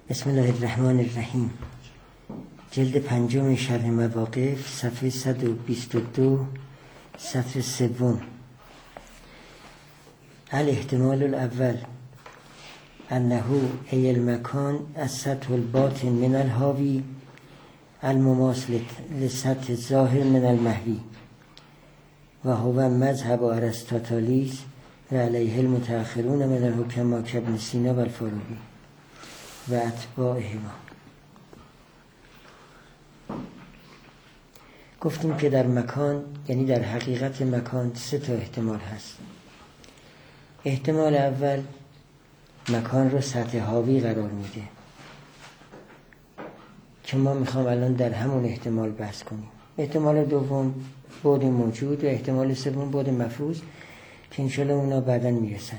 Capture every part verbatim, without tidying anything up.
بسم الله الرحمن الرحیم. جلد پنجم شرح مواقف، صفحه صد و بیست و دو، سطر سوم. الاحتمال الاول انه ای المکان السطح الباطن من الحاوی المماثل لسطح الظاهر من المحوی و هو مذهب ارسطاطالیس و علیه المتأخرون من الحکما کابن سینا و الفارابی و اتباعهما. گفتیم که در مکان، یعنی در حقیقت مکان، سه تا احتمال هست. احتمال اول مکان رو سطح حاوی قرار میده که ما میخوام الان در همون احتمال بحث کنیم. احتمال دوم بعد موجود و احتمال سوم بعد مفروض که انشالله اونا بعداً میرسند.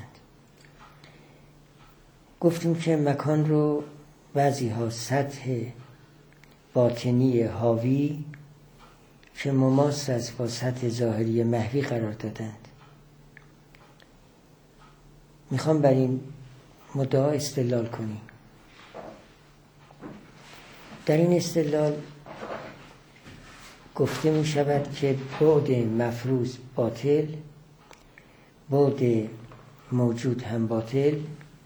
گفتیم که مکان رو بعضی ها سطح باطنی حاوی که مماس است با سطح ظاهری محوی قرار دادند. میخوام بر این مدعا استدلال کنیم. در این استدلال گفته می شود که بعد مفروض باطل، بعد موجود هم باطل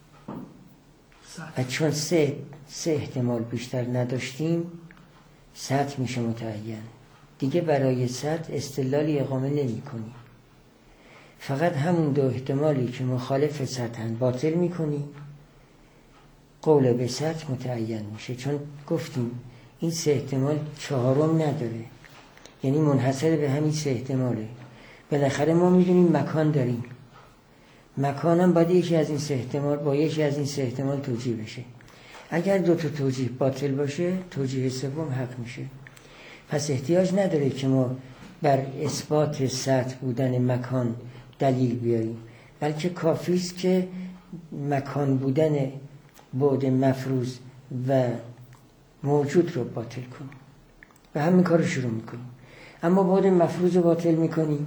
و چون سه, سه احتمال بیشتر نداشتیم سطح میشه متعین. دیگه برای سطح استدلالی اقامه نمی کنیم، فقط همون دو احتمالی که مخالف سطحن باطل می کنیم. قول به سطح متعین میشه، چون گفتیم این سه احتمال چهارم نداره، یعنی منحصر به همین سه احتماله. بالاخره ما میدونیم مکان داریم، مکانم باید یکی از این سه احتمال با یکی از این سه احتمال توجیه بشه. اگر دو تا توجیه باطل باشه توجیه سوم حق میشه. پس احتیاج نداره که ما بر اثبات سطح بودن مکان دلیل بیاریم، بلکه کافی است که مکان بودن بعد مفروض و موجود رو باطل کنیم و همین کار رو شروع میکنیم. اما بعد مفروض رو باطل میکنیم،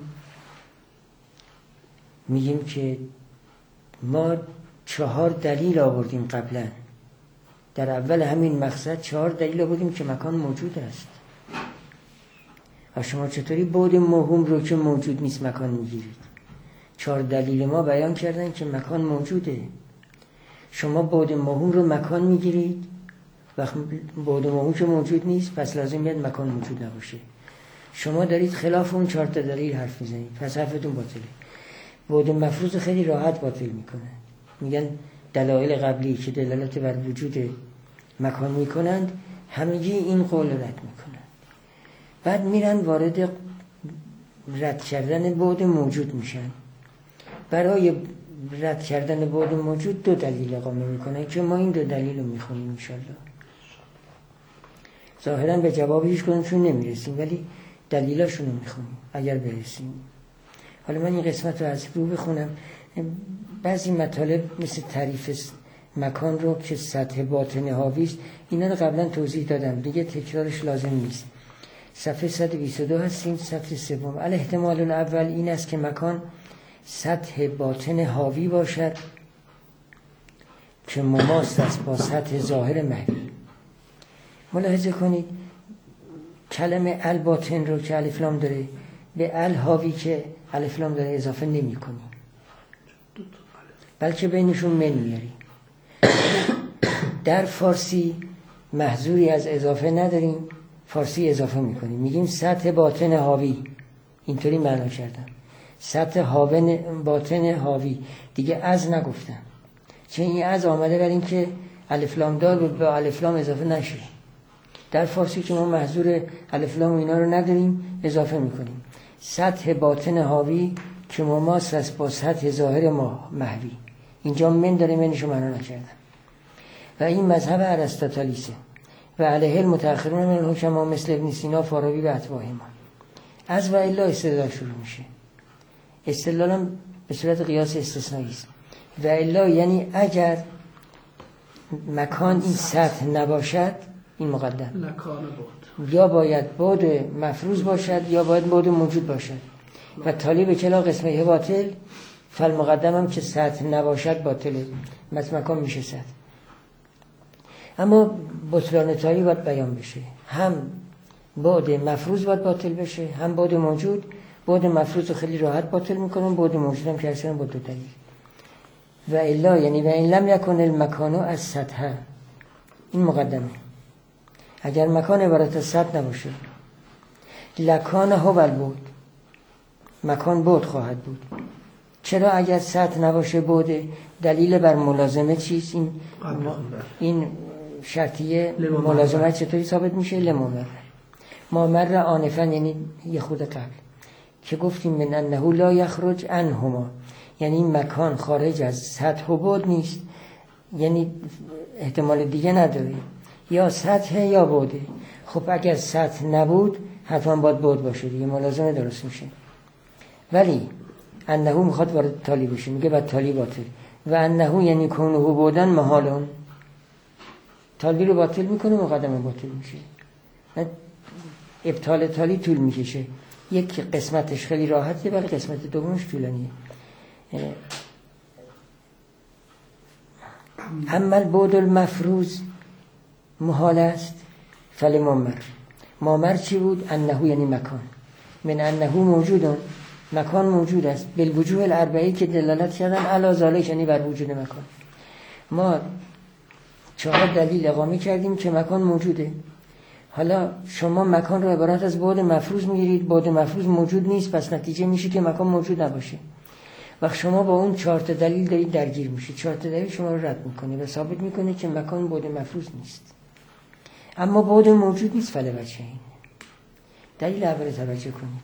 میگیم که ما چهار دلیل آوردیم قبلا، در اول همین مقصد چهار دلیل آوردیم که مکان موجود است. و شما چطوری بعد موهوم رو که موجود نیست مکان میگیرید؟ چهار دلیل ما بیان کردن که مکان موجوده. شما بعد موهوم رو مکان میگیرید، وقت بعد موهوم که موجود نیست پس لازم میاد مکان موجود نباشه. شما دارید خلاف اون چهار تا دلیل حرف میزنید، پس حرفتون باطله. بعد مفروض خیلی راحت باطل میکنن، میگن دلایل قبلی که دلالت بر وجود مکان میکنند همگی این قول رد میکنند. بعد میرن وارد رد کردن بعد موجود میشن. برای رد کردن بعد موجود دو دلیل اقامه میکنن که ما این دو دلیل رو میخونیم انشالله. ظاهرا به جواب هیچ کدومشون نمیرسیم، ولی دلیلاشون رو میخونیم اگر برسیم. حالا من این قسمت رو از رو بخونم. بعضی مطالب مثل تعریف مکان رو که سطح باطن حاوی است، اینا رو قبلا توضیح دادم، دیگه تکرارش لازم نیست. صفحه صد و بیست و دو هستیم، سطر سوم. الاحتمال الاول این است که مکان سطح باطن حاوی باشد که مماس است با سطح ظاهر محوی. ملاحظه کنید کلمه الباطن رو که الف لام داره به الحاوی که الف لام داره اضافه نمی کنیم، بلکه بینشون من میاریم. در فارسی محذوری از اضافه نداریم، فارسی اضافه میکنیم، میگیم سطح باطن حاوی. اینطوری معنا کردم، سطح حاوی باطن حاوی. دیگه از نگفتم، چون این از آمده برای این که الف لام دار بود به الف لام اضافه نشه. در فارسی که ما محذور الف لام اینا رو نداریم اضافه میکنیم. سطح باطن حاوی که مماس است با سطح ظاهر محوی. اینجا من داره، منشو معنا نکردم. و این مذهب ارسطاطالیسه و علیه المتأخرون من الحکما مثل ابن سینا، فارابی و اتباعهما. از و الا استدلال شروع میشه. استدلال هم به صورت قیاس استثنایی است. و الا یعنی اگر مکان این سطح نباشد، این مقدم، یا باید بعد مفروض باشد یا باید بعد موجود باشد. و تالی به کلا قسمه باطل فالمقدم هم که سطح نباشد باطله، مثل مکان میشه سطح. اما بطلان تالی باید بیان بشه، هم بعد مفروض باید باطل بشه، هم بعد موجود. بعد مفروض رو خیلی راحت باطل میکنم، بعد موجود هم که اصلا با دو دلیل. و الا یعنی و این لم یکن المکانو از سطح، این مقدمه. اگر مکان عبارت از سطح نباشه، لکان هو البعد، مکان بعد خواهد بود. چرا اگر سطح نباشه بعد؟ دلیل بر ملازمه چیست؟ این این شرطیه ملازمه چطوری ثابت میشه؟ لمامر مامر آنفا، یعنی یه خود قبل که گفتیم من انه لا یخرج عنهما، یعنی این مکان خارج از سطح و بعد نیست، یعنی احتمال دیگه نداره، یا سطح یا بعده. خب اگر سطح نبود حتما باید بعد باشه دیگه، ملازمه درست میشه. ولی انه میخواد وارد تالی بشه، میگه بعد تالی باطل. و انه یعنی کونه بودن محالون، تالی رو باطل میکنه، مقدمه باطل میشه. ابطال تالی طول میکشه، یک قسمتش خیلی راحته ولی قسمت دومش طولانیه. اما البعد المفروض محال است. فل مامر، مامر چی بود؟ انه یعنی مکان، من انه موجودون، مکان موجود است، بالوجوه الاربعی که دلالت کردن علی ذالک، یعنی بر وجود مکان. ما چهار دلیل اقامه کردیم که مکان موجوده. حالا شما مکان رو عبارت از بعد مفروض میگیرید، بعد مفروض موجود نیست، پس نتیجه میشه که مکان موجود نباشه. وقت شما با اون چهار تا دلیل دارید درگیر میشید، چهار تا دلیل شما رو رد میکنه و ثابت میکنه که مکان بعد مفروض نیست، اما بعد موجود نیست. فل بچه این دلیل اول توجه کنید.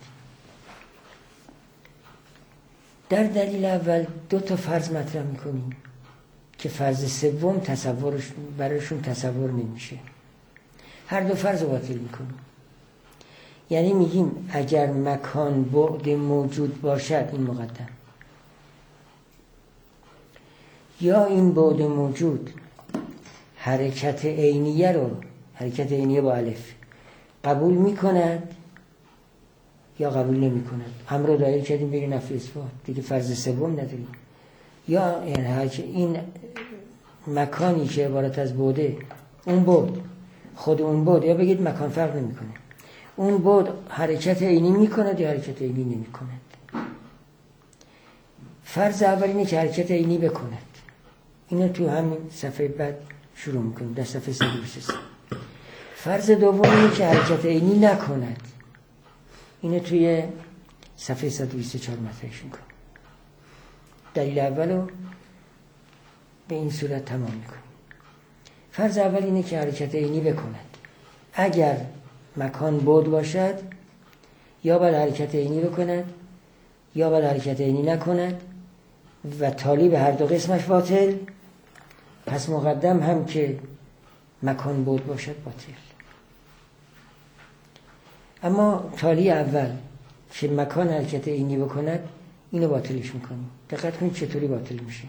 در دلیل اول دو تا فرض مطرح میکنیم که فرض سوم تصورش برایشون تصور نمیشه. هر دو فرض رو باطل میکنیم. یعنی میگیم اگر مکان بعد موجود باشد، این مقدم، یا این بعد موجود حرکت عینیه رو، حرکت عینیه با الف، قبول میکند یا قبول نمیکند. امر رو دایره کردیم بگیم نفی اثبات، دیگه فرض سوم نداریم. یا این مکانی که عبارت از بعده، اون بعد خود اون بعد، یا بگید مکان فرق نمیکنه، اون بعد حرکت عینی میکند یا حرکت عینی نمیکند. فرض اول اینه که حرکت عینی بکند. اینو تو همین صفحه بعد شروع میکنیم، در صفحه صد و بیست و سه. فرض دوم اینه که حرکت عینی نکند. اینو توی صفحه صد و بیست و چهار مطرحش میکنیم. دلیل اولو به این صورت تمام میکنیم. فرض اول اینه که حرکت عینی بکند. اگر مکان بعد باشد، یا باید حرکت عینی بکند یا باید حرکت عینی نکند و تالی به هر دو قسمش باطل. پس مقدم هم که مکان بعد باشد باطل. اما تالی اول که مکان حرکت عینی بکند، اینو باطلش میکنیم. دقت کنید چطوری باطل میشه.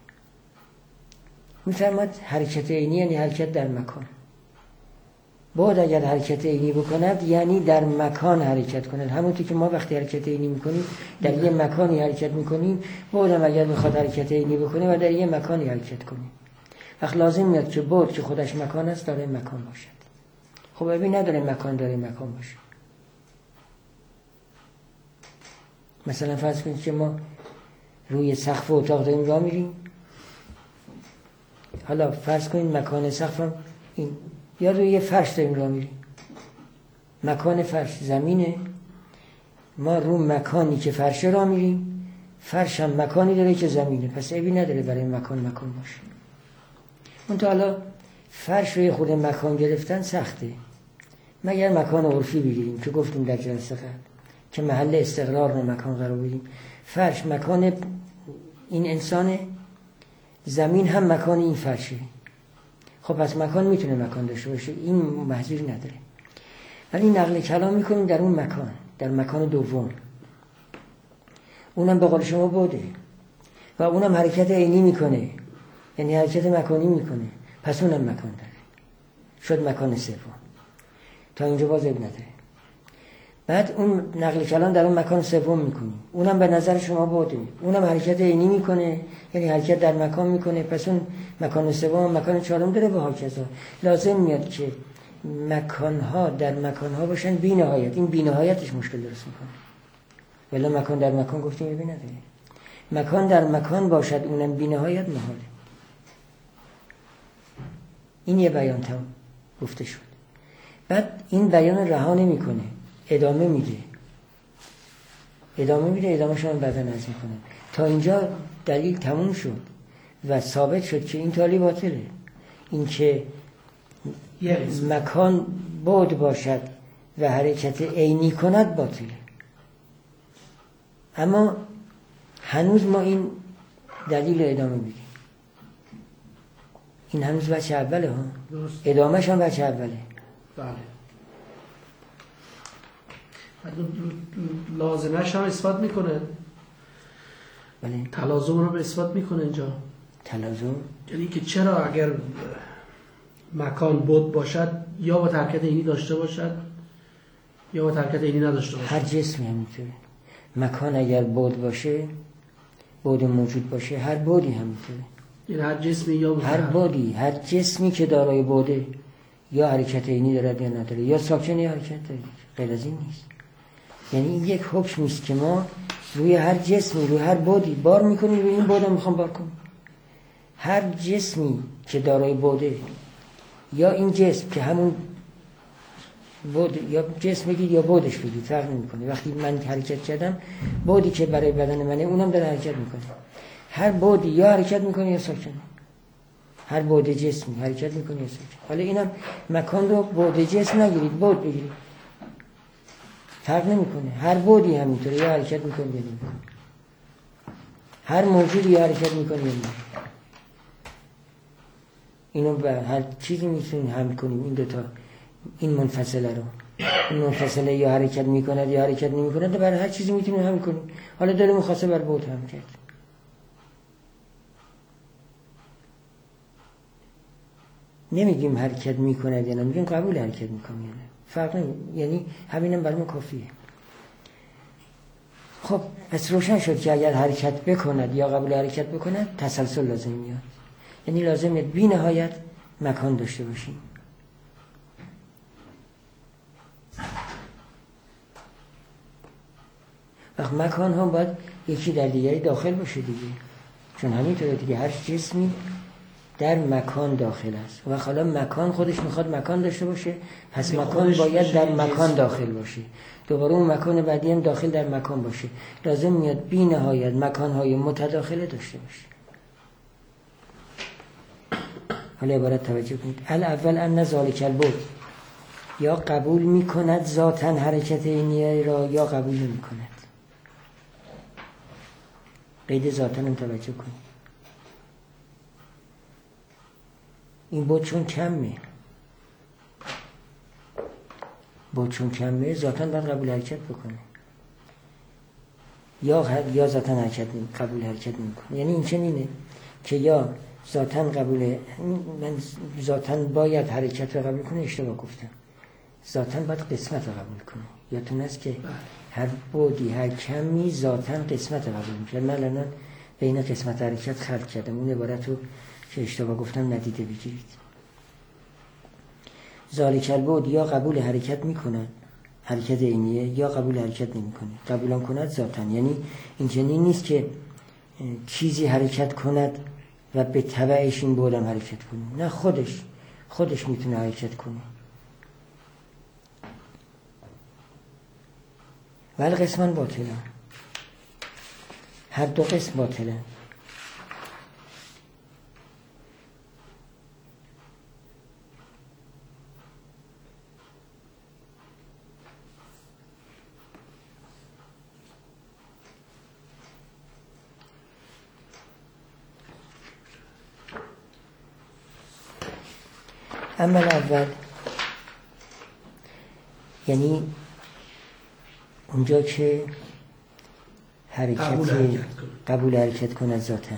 میفرماد حرکت عینی یعنی حرکت در مکان. بعد اگر حرکت عینی بکند یعنی در مکان حرکت کند. همونطور که ما وقتی حرکت عینی میکنیم در یه مکانی حرکت میکنیم، بعد هم اگر میخواد حرکت عینی بکنه و در یه مکانی حرکت کنه. وقت لازم میاد که بعد که خودش مکان است داره مکان باشد. خب ببین نداره مکان داره مکان باشه. مثلا فرض کنید که ما روی سقف اتاق داریم راه میریم. حالا فرض کنید مکان سقفم این، یا روی یه فرش داریم راه میریم. مکان فرش زمینه، ما رو مکانی که فرشه راه میریم. فرش هم مکانی داره که زمینه، پس عیبی نداره برای مکان مکان باشه. اون تا حالا فرش روی خود مکان گرفتن سخته، مگر مکان عرفی بگیریم که گفتیم در جلسه قبل که محل استقرار رو مکان قرار بدیم. فرش مکان این انسانه، زمین هم مکان این فرشه. خب پس مکان میتونه مکان داشته باشه، این محذوری نداره. ولی نقل کلام میکنیم در اون مکان، در مکان دوم، اونم به قول شما بوده و اونم حرکت عینی میکنه، یعنی حرکت مکانی میکنه، پس اونم مکان داره، شد مکان سوم. تا اینجا باز عیب نداره. بعد اون نقل کلام در اون مکان سوم میکنیم، اونم به نظر شما بوده، اونم حرکت عینی میکنه، یعنی حرکت در مکان میکنه، پس اون مکان سوم مکان چهارم داره و هاکذا. لازم میاد که مکانها در مکانها باشن بی نهایت. این بی نهایتش مشکل درست میکنه، ولی مکان در مکان گفتیم بی نداره. مکان در مکان باشد اونم بی نهایت محاله. این یه بیان تمام گفته شد. بعد این بیان رها نمیکنه، ادامه میده ادامه میده ادامه شما بعدا نظم میکنه. تا اینجا دلیل تموم شد و ثابت شد که این تالی باطله. این که مکان بعد باشد و حرکت عینی کند باطله. اما هنوز ما این دلیل رو ادامه میدیم. این هنوز بچه اوله ها، ادامهش هم بچه اوله. بله. لازمش هم اثبات میکنه. بله. تلازم رو به اثبات میکنه اینجا. تلازم یعنی که چرا اگر مکان بود باشد یا با حرکت عینی داشته باشد یا با حرکت عینی نداشته باشد. هر جسمی همینطوره. مکان اگر بود باشه، بود موجود باشه، هر بودی همینطوره. یعنی هر جسمی یا هر بودی، هر جسمی که دارای بوده یا حرکت عینی دارد یا نداره، یا ساکن یا حرکت داره، غیر از این نیست. یعنی این یک حکمی است که ما روی هر جسمی، روی هر بودی بار میکنیم، روی این بودم میخوام بار کنم. هر جسمی که دارای بوده یا این جسم که همون بود، یا جسم بگید یا بودش بگید، فرق نمیکنه. وقتی من حرکت کردم، بودی که برای بدن منه اونم داره حرکت میکنه. هر بودی یا حرکت میکنه یا ساکنه. هر بود جسمی حرکت میکنه یا ساکنه. حالا اینم مکان رو بود جسم نگیرید، بود بگیرید، فرق نمیکنه. هر بودی همینطوره، یا حرکت میکنه یا نمیکنه. هر موجودی یا حرکت میکنه یا نمیکنه. اینو به هر چیزی میتونیم حمل کنیم. این دوتا، این منفصله رو، این منفصله یا حرکت میکند یا حرکت نمیکند، برای هر چیزی میتونیم حمل کنیم. حالا داره مخاصه بر بود هم کرد. نمیگیم حرکت میکند یا نه، میگیم قبول حرکت میکنه یا نه. فرق نمی، یعنی همینم برای ما کافیه. خب پس روشن شد که اگر حرکت بکند یا قبول حرکت بکند، تسلسل لازم میاد. یعنی لازمه بی نهایت مکان داشته باشیم. وقت مکان هم باید یکی در دیگری داخل باشه دیگه، چون همینطوره دیگه، هر جسمی در مکان داخل است. و حالا مکان خودش میخواد مکان داشته باشه، پس مکان باید در مکان داخل باشه. دوباره اون مکان بعدی هم داخل در مکان باشه. لازم میاد بی نهایت مکانهای متداخله داشته باشه. حالا عبارت توجه کنید. الاول ان ذالک البعد، یا قبول میکند ذاتاً حرکت عینی را یا قبول نمیکند. قید ذاتاً هم توجه کنید. این بود چون کمه، بود چون کمه ذاتاً باید قبول حرکت بکنه، یا یا ذاتاً حرکت نمی قبول حرکت نمیکنه. یعنی این چنینه که یا ذاتاً قبول، من ذاتاً باید حرکت رو قبول کنه، اشتباه گفتم. ذاتاً باید قسمت رو قبول کنه. یادتون است که هر بودی، هر کمی ذاتاً قسمت رو قبول میکنه. من الان بین قسمت حرکت خلق کردم، اون عبارت رو که اشتباه گفتم ندیده بگیرید. ذالک البعد، یا قبول حرکت میکند، حرکت عینیه، یا قبول حرکت نمیکنه. قبول کند ذاتاً، یعنی این چنین نیست که چیزی حرکت کند و به تبعش این بودم حرکت کنه. نه، خودش خودش میتونه حرکت کنه. ولی قسمان باطله، هر دو قسم باطله. اما اول، یعنی اونجا که حرکت قبول حرکت, قبول حرکت کند ذاتاً.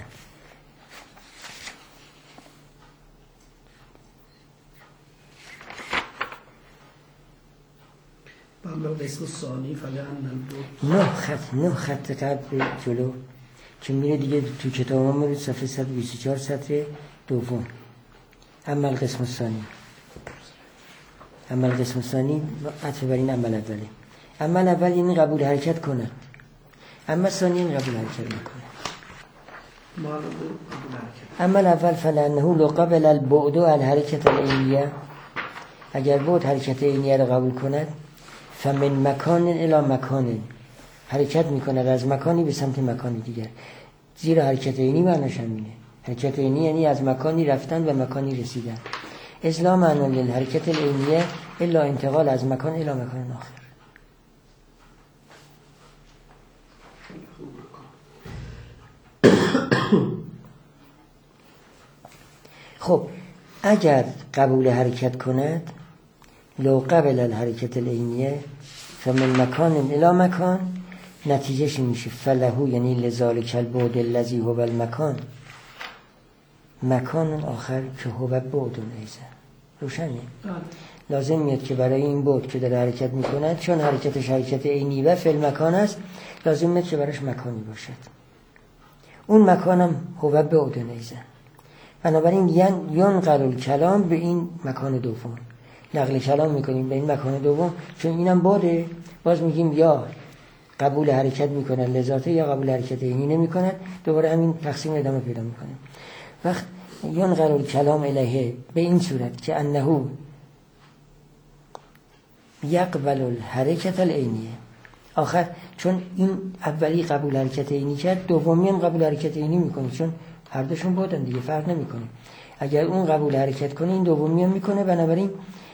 اما القسم الثانی فلان البعد نه خط نه خط قبل جلو که میره دیگه تو کتاب ما میره صفحه صد و بیست و چهار سطر دوم. اما القسم الثانی اما القسم الثانی عطف بر این عمل اوله. عمل اول یعنی قبول حرکت کنه، اما ثانی یعنی قبول حرکت نکنه. عمل اول فلانه لو قبل البعد الحرکت العینیه، اگر بعد حرکت عینیه رو قبول کند، فمن مکان الی مکان، حرکت میکند از مکانی به سمت مکانی دیگر. زیرا حرکت عینی معناش همینه. حرکت عینی یعنی از مکانی رفتن و مکانی رسیدن. اصلا معنی للحرکت العینیه الا انتقال از مکان الی مکان آخر. خب اگر قبول حرکت کند، لو قبل الحرکت العینیه فمن مکان الی مکان، نتیجهش میشه فلهو یعنی لذالک البعد الذی هو المکان مکان آخر که هو بعد ایزه. روشنه؟ لازم میاد که برای این بعد که داره حرکت میکند، چون حرکتش حرکت عینی و فی المکان است، لازم میاد که براش مکانی باشد. اون مکانم هو بعد ایزه. بنابراین ینقل الکلام به این مکان دوم، نقل کلام میکنیم به این مکان دوم، چون اینم باده. باز میگیم یا قبول حرکت میکنن لذاته یا قبول حرکت اینی نمیکنن. دوباره همین تقسیم ادامه پیدا میکنه. وقت ینقل الکلام الیه به این صورت که انه یقبل الحرکت العینیه. آخر چون این اولی قبول حرکت اینی کرد، دومی هم قبول حرکت اینی میکنه، چون هر دوشون بودن دیگه، فرق نمیکنه. اگر اون قبول حرکت کنه این دومی هم میکنه. بنابراین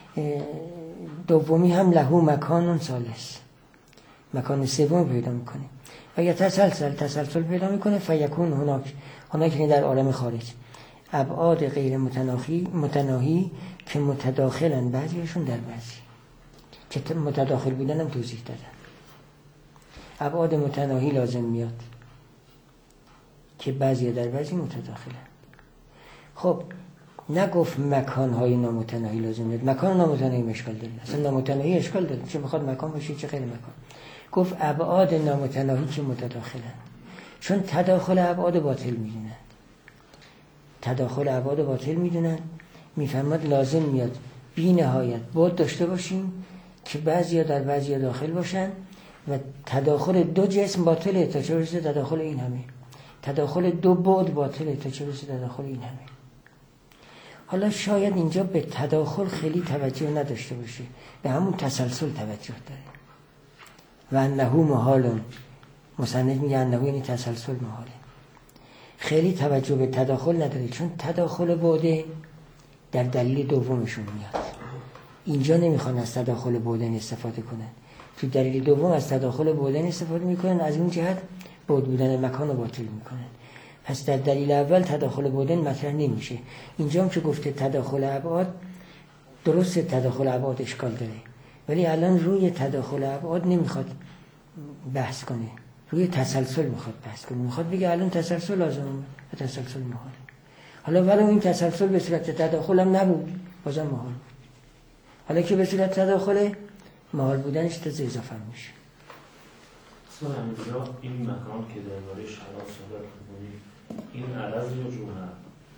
دومی هم لهو مکان ثالث، مکان سوم پیدا میکنه. و یا تسلسل تسلسل پیدا میکنه. فیکون هناک هناک در عالم خارج ابعاد غیر متناهی متناهی که متداخلن، بعضیشون در بعضی، که متداخل بودن هم توضیح دادن. ابعاد متناهی لازم میاد که بعضی در بعضی متداخلن. خب نگفت مکان‌های نامتناهی لازم میاد. مکان نامتناهی اشکال داره، اصلا نامتناهی اشکال داره، چه میخواد مکان باشه چه غیر مکان. گفت ابعاد نامتناهی که متداخلن، چون تداخل ابعاد باطل میدونن. تداخل ابعاد باطل میدونن، میفهمد لازم میاد بی نهایت بعد داشته باشیم که بعضیا در بعضیا داخل باشن و تداخل دو جسم باطله تا چه برسه تداخل این همه. تداخل دو بعد باطله تا چه برسه تداخل این همه. حالا شاید اینجا به تداخل خیلی توجه نداشته باشه، به همون تسلسل توجه داره. و انه محالون، مصنف میگه انه یعنی تسلسل محاله. خیلی توجه به تداخل نداره، چون تداخل بعده در دلیل دومشون میاد. اینجا نمیخوان از تداخل بعدن استفاده کنن، تو دلیل دوم از تداخل بعدن استفاده میکنن، از اون جهت بعد بودن مکان رو باطل میکنن. پس در دلیل اول تداخل بعدن مطرح نمیشه. اینجا هم که گفته تداخل ابعاد، درست تداخل ابعاد اشکال داره، ولی الان روی تداخل ابعاد نمیخواد بحث کنه، روی تسلسل میخواد بحث کنه. میخواد بگه الان تسلسل لازمه و تسلسل محاله. حالا ولی این تسلسل به صورت تداخل هم نبود، بازم محال بود. حالا که به صورت تداخل، محال بودنش تازه اضافه میشه. اصلا همینجا این مکان که درباره شراب صحبت می‌کنیم، این عرض یا جوهر؟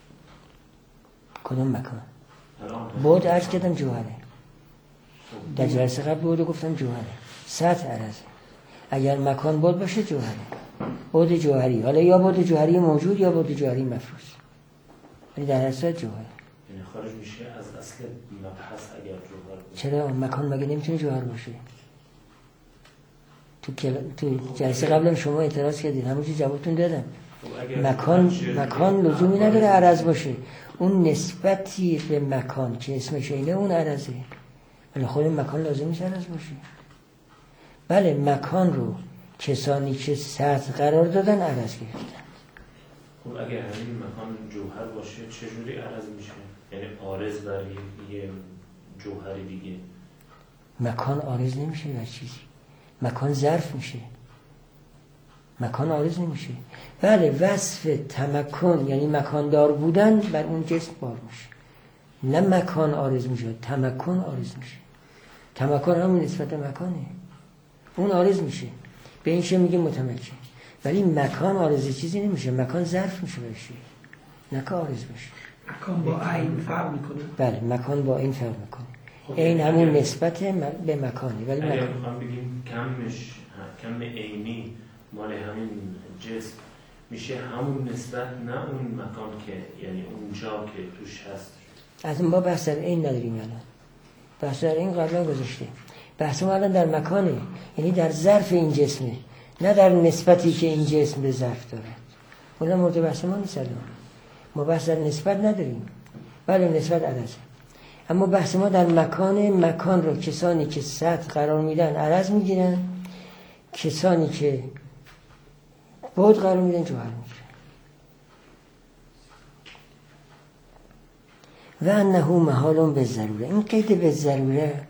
کدوم مکان؟ بعد عرض کردم جوهره. در جلسه قبل بعد گفتم جوهره. سطح عرضه. اگر مکان بعد باشه جوهره. بعد جوهری. حالا یا بعد جوهری موجود یا بعد جوهری مفروض. ولی در اصل جوهره. یعنی خارج میشه از اصل مبحث اگر جوهر باشه. چرا مکان مگه نمیتونه جوهر باشه؟ تو کل... تو جلسه قبلم شما اعتراض کردید، همون چیز جوابتون دادم. مکان مکان لزومی نداره عرض باشه، اون نسبتی به مکان که اسمش اینه اون عرضه، ولی خود مکان لازم نیست عرض باشه. بله مکان رو کسانی که سطح قرار دادن عرض گرفتن. خب اگه همین مکان جوهر باشه چجوری عرض میشه؟ یعنی عارض بر یه جوهری دیگه. مکان عارض نمیشه بر چیزی، مکان ظرف میشه، مکان عارض نمیشه. بله وصف تمکن یعنی مکان دار بودن بر اون جسم بار میشه، نه مکان عارض میشه، تمکن عارض میشه. تمکن همون نسبت مکانه، اون عارض میشه، به این شه میگه متمکن. ولی مکان عارض چیزی نمیشه، مکان ظرف میشه بشه، نه که عارض بشه. مکان با عین فرق میکنه. بله مکان با این فرق میکنه. این همون نسبت به مکانه. ولی اگر مکان میخوام بگیم کمش کم عینی مال همین جسم میشه همون نسبت، نه اون مکان که یعنی اونجا که توش هست. از ما بحث در این نداریم الان، بحث در این قبلا گذاشته. بحث ما الان در مکانه، یعنی در ظرف این جسمه، نه در نسبتی که این جسم به ظرف داره. اون مورد بحث ما نیست الان. ما بحث در نسبت نداریم، بله نسبت عرضه، اما بحث ما در مکان. مکان رو کسانی که سطح قرار میدن عرض میگیرن، کسانی که بعد قرار میدن جوهر میگیرن. و انه محال به ضروره، این قید به ضروره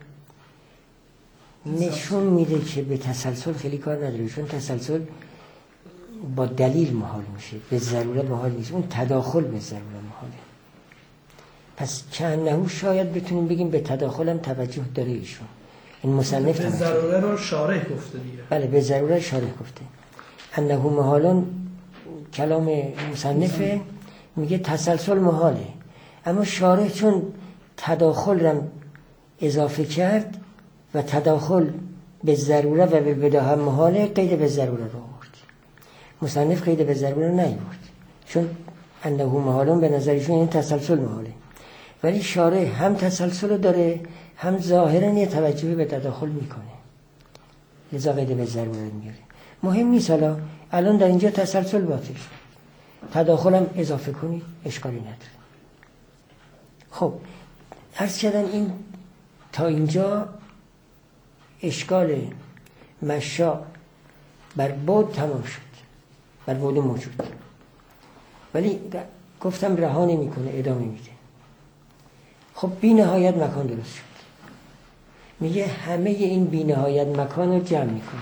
نشون میده که به تسلسل خیلی کار نداره، چون تسلسل با دلیل محال میشه، به ضروره محال نیست، اون تداخل به ضروره محاله. پس کانه شاید بتونیم بگیم به تداخل هم توجه داره ایشون، این مصنف به ضروره رو شارح گفته دیگه. بله به ضروره شارح گفته. انه محالون کلام مصنفه، میگه تسلسل محاله، اما شارح چون تداخل رو اضافه کرد و تداخل به ضروره و به بداهه محاله، قید به ضروره رو آورد. مصنف قید به ضروره نیاورد، چون انه محالون به نظرشون این تسلسل محاله، ولی شارح هم تسلسل داره هم ظاهرا یه توجهی به تداخل میکنه، لذا قید به ضروره میاره. مهم نیست حالا الان در اینجا تسلسل باطل، تداخل هم اضافه کنید اشکالی نداره. خب عرض کردم این تا اینجا اشکال مشا بر بعد تمام شد، بر بعد موجود، ولی گفتم رها نمیکنه، ادامه میده. خب بی نهایت مکان درست شد، میگه همه این بی نهایت مکان رو جمع میکنه.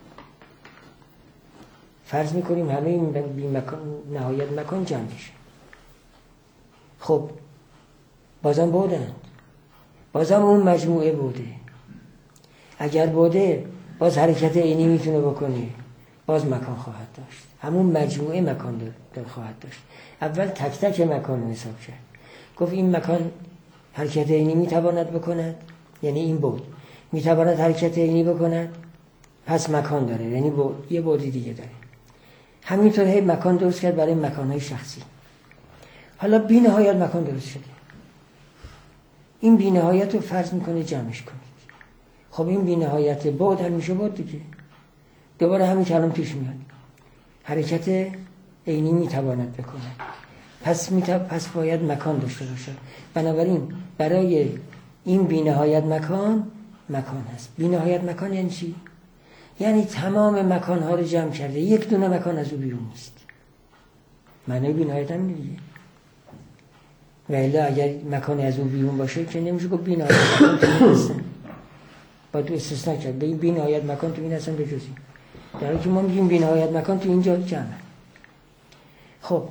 فرض میکنیم همه این بی مکان نهایت مکان جمع میشه. خب بازم بودند، بازم اون مجموعه بوده. اگر بوده باز حرکت عینی میتونه بکنه، باز مکان خواهد داشت، همون مجموعه مکان در خواهد داشت. اول تک تک مکان رو حساب کرد، گفت این مکان حرکت عینی میتواند بکند، یعنی این بود میتواند حرکت عینی بکند، پس مکان داره، یعنی بود، یه بودی دیگه داره. همینطور هی مکان درست کرد برای مکانهای شخصی. حالا بی نهایت مکان درست شده، این بی نهایت رو فرض میکنه جمعش کنید. خب این بی نهایت بعد هم میشه بعد دیگه، دوباره همین کلام پیش میاد، حرکت عینی میتواند بکنه، پس میتو... پس باید مکان داشته باشه. بنابراین برای این بی نهایت مکان مکان هست. بی نهایت مکان یعنی چی؟ یعنی تمام مکان ها رو جمع کرده، یک دونه مکان از او بیرون نیست. معنی بی نهایت هم دیگه. و الا اگر مکان از اون بیرون باشه که نمیشه گفت بی نهایت مکان تو این هستن، با تو استثناء کرد، به این بی نهایت مکان تو این هستن به جزی، در حالی که ما میگیم بی نهایت مکان تو اینجا جمعه. خب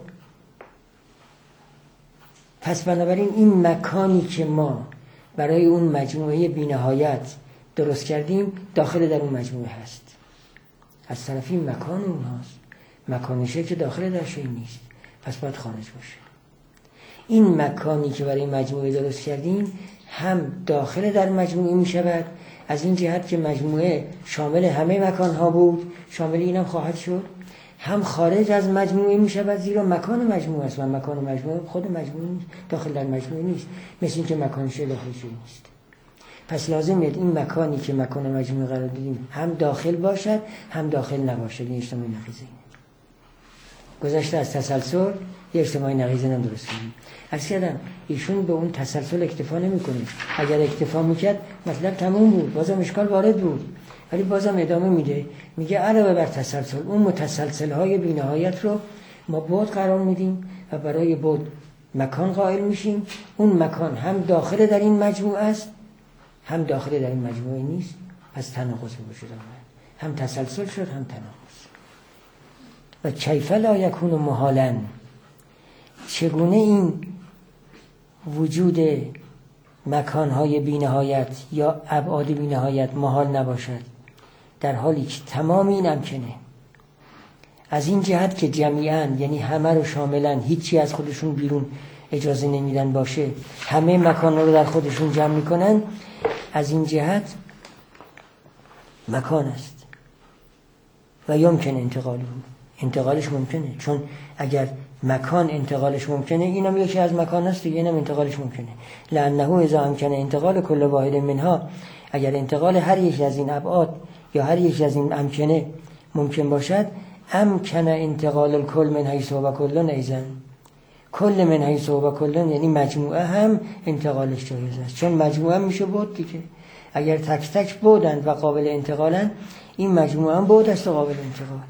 پس بنابراین این مکانی که ما برای اون مجموعه بی نهایت درست کردیم داخل در اون مجموعه هست، از طرفی مکان اون هست، مکانشه که داخل در شیء نیست، پس باید خارج باشه. این مکانی که برای مجموعه درست کردیم هم داخل در مجموعه می شود، از این جهت که مجموعه شامل همه مکان ها بود، شامل اینم خواهد شد، هم خارج از مجموعه می شود، زیرا مکان مجموعه است و مکان مجموعه خود مجموعه نیست، داخل در مجموعه نیست، مثل این که مکانشه داخل شیء نیست. پس لازمه این مکانی که مکان مجموعه قرار دادیم هم داخل باشد هم داخل نباشد. این اجتماع نقیضه گذشته از تسلسل یه اجتماع نقیضه هم درست کنیم. عرض کردم ایشون به اون تسلسل اکتفا نمی‌کنه، اگر اکتفا میکرد مطلب تموم بود، بازم اشکال وارد بود، ولی بازم ادامه میده، میگه علاوه بر تسلسل اون متسلسل های بی‌نهایت رو ما بعد قرار میدیم و برای بعد مکان قائل میشیم. اون مکان هم داخل در این مجموعه است هم داخل در این مجموعه نیست، پس تناقض وجود آمد، هم تسلسل شد هم تناقض. و کیف لا یکون محالا، چگونه این وجود مکانهای بی‌نهایت یا ابعاد بی‌نهایت محال نباشد، در حالی که تمام این امکنه، از این جهت که جمیعاً یعنی همه رو شاملاً، هیچی از خودشون بیرون اجازه نمیدن باشه، همه مکان رو در خودشون جمع میکنن، از این جهت مکان است و یمکن انتقال انتقالش ممکنه. چون اگر مکان انتقالش ممکنه، اینم یکی از مکان است دیگه، اینم انتقالش ممکنه. لانه اذا امکن انتقال کل واحد منها، اگر انتقال هر یک از این ابعاد یا هر یک از این امکنه ممکن باشد، امکن انتقال الکل من حیث و کل ایضا، کل من حیث و کل یعنی مجموعه هم انتقالش جایز است، چون مجموعه میشه بود دیگه. اگر تک تک بودند و قابل انتقالند، این مجموعه هم بود است و قابل انتقال.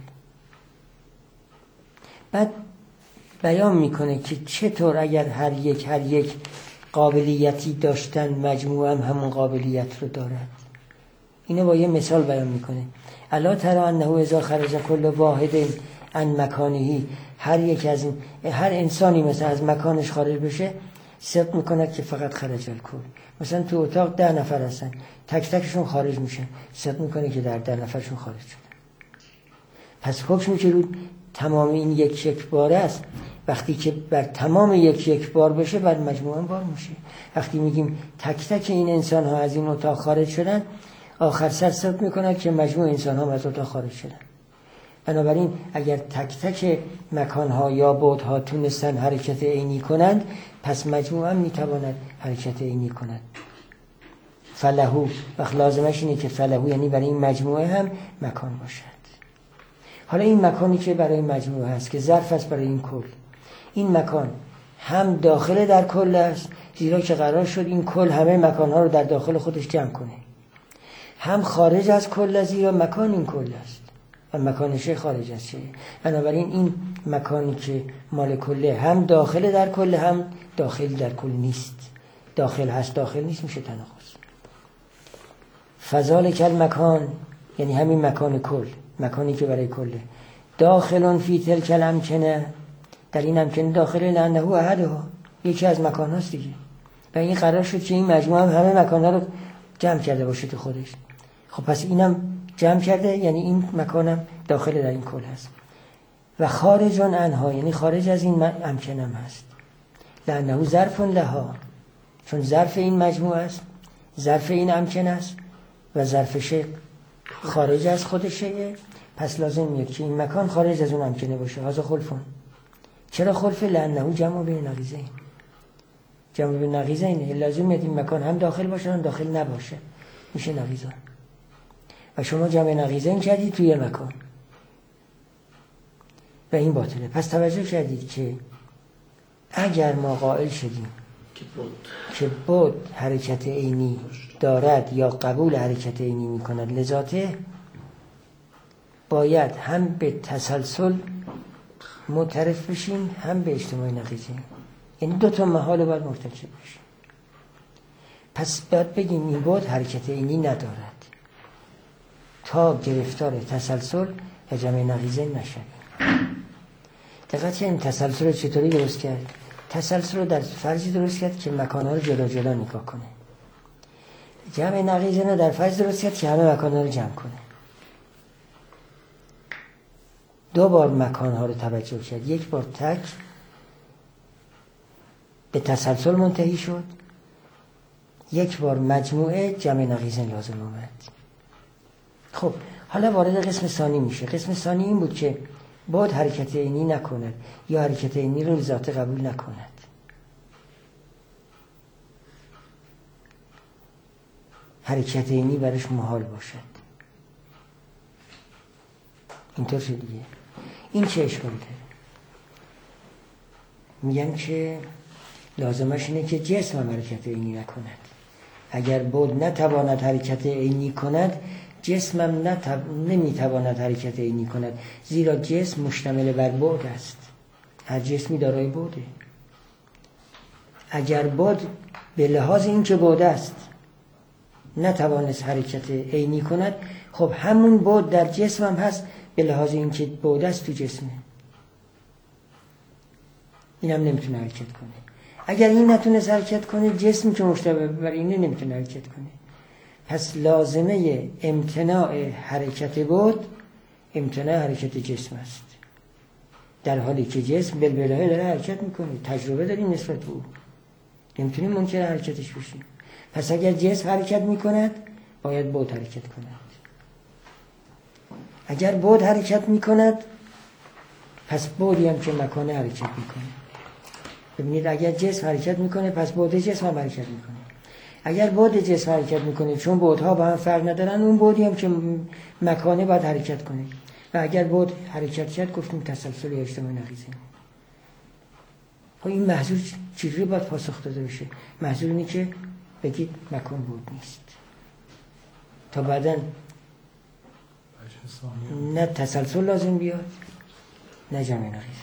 بعد بیان میکنه که چطور اگر هر یک هر یک قابلیتی داشتن، مجموعه هم همون قابلیت رو دارد. اینو با یه مثال بیان میکنه. الا ترى انه اذا خرج كل واحد عن مکانه، هر یک از این هر انسانی مثلا از مکانش خارج بشه، صدق میکند که فقط خرج الکل. مثلا تو اتاق ده نفر هستن، تک تکشون خارج میشن، صدق میکنه که در ده نفرشون خارج شدن. پس حکمی که رو تمام این یک یک بار است، وقتی که بر تمام یک یک بار بشه، بعد مجموعاً بار میشه. وقتی میگیم تک تک این انسان ها از این اتاق خارج شدن، آخر سر صدق میکند که مجموع انسان ها از اتاق خارج شدن. بنابراین اگر تک تک مکان ها یا بعد ها تونستن حرکت عینی کنند، پس مجموعاً میتواند حرکت عینی کند. فلهو، وقت لازمش اینه که فلهو یعنی برای این مجموعه هم مکان باشد. حالا این مکانی که برای مجموعه هست که ظرف است برای این کل، این مکان هم داخل در کل است، زیرا که قرار شد این کل همه مکانها رو در داخل خودش جمع کنه، هم خارج از کل است، زیرا مکان این کل است و مکانش خارج از چه. بنابراین این مکانی که مال کله هم داخل در کل، هم داخل در کل نیست. داخل هست داخل نیست، میشه تناقض. فذالک المکان یعنی همین مکان کل، مکانی که برای کله، داخلون فی تلک الامکنه، در این امکنه داخل، لانه احدها، یکی از مکان هاست دیگه. و این قرار شد که این مجموعه هم همه مکان ها رو جمع کرده باشه تو خودش. خب پس اینم جمع کرده، یعنی این مکانم داخل در این کل هست. و خارجون انها یعنی خارج از این امکنم هست، لانه ظرف لها، چون ظرف این مجموعه است، ظرف این امکن است و ظرف شیء خارج از خودشه. پس لازم میاد که این مکان خارج از اون امکنه باشه. هذا خلفون. چرا خلفه؟ لانه جمع بین نقیضین، جمع بین نقیضین، لازم میاد این مکان هم داخل باشه هم داخل نباشه، میشه نقیضان. و شما جمع نقیضین کردید توی مکان و این باطله. پس توجه کردید که اگر ما قائل شدیم که بود حرکت عینی دارد یا قبول حرکت عینی میکند لذاته، باید هم به تسلسل معترف بشیم، هم به اجتماع نقیضه. یعنی دو تا محال باید مرتکب بشیم. پس باید بگیم این بود حرکت عینی ندارد تا گرفتار تسلسل و جمع نقیضه نشویم. دقت کنیم تسلسل رو چطوری درست کرد؟ تسلسل رو در فرضی درست کرد که مکانها رو جدا جدا نگاه کنه. جمع نقیضه رو در فرض درست کرد که همه مکانها رو جمع کنه. دو بار مکانها رو توجه کرد، یک بار تک به تسلسل منتهی شد، یک بار مجموعه جمع نقیضه لازم آمد. خب حالا وارد قسم ثانی میشه. قسم ثانی این بود که باید حرکت عینی نکند یا حرکت عینی رو ذات قبول نکند. حرکت عینی برش محال باشد. اینطور شد دیگه. این چه اشکال داره؟ میگن که لازمش اینه که جسم هم حرکت عینی نکند. اگر بود نتواند حرکت عینی کند، جسمم نتب... نمیتواند حرکت عینی کند، زیرا جسم مشتمل بر بعد است. هر جسمی دارای بعده. اگر بعد به لحاظ این که بعد است نتوانست حرکت عینی کند، خب همون بعد در جسمم هست به لحاظ این که بعد است تو جسمه، اینم نمیتونه حرکت کنه. اگر این نتونه حرکت کنه، جسمی که مشتبه بر اینه نمیتونه حرکت کنه. پس لازمه امتناع حرکت بود امتناع حرکت جسم است، در حالی که جسم بالبلایه داره حرکت میکنه، تجربه داریم نسبت به او، نمیتونیم منکر حرکتش بشیم. پس اگر جسم حرکت میکند باید بود حرکت کند. اگر بود حرکت میکند پس بودی هم که مکانه حرکت میکنه. ببینید اگر جسم حرکت میکنه پس بود جسم هم حرکت میکنه. اگر بود جسم حرکت میکنه چون بودها با هم فرق ندارن، اون بودی هم که مکانه باید حرکت کنه. و اگر بود حرکت کرد گفتیم تسلسل اجتماعی نقیضه. خب این محضور چجوری باید پاسخ داده بشه؟ محضور اینه که بگید مکان بود نیست، تا بعداً نه تسلسل لازم بیاد نه جمع نقیضه.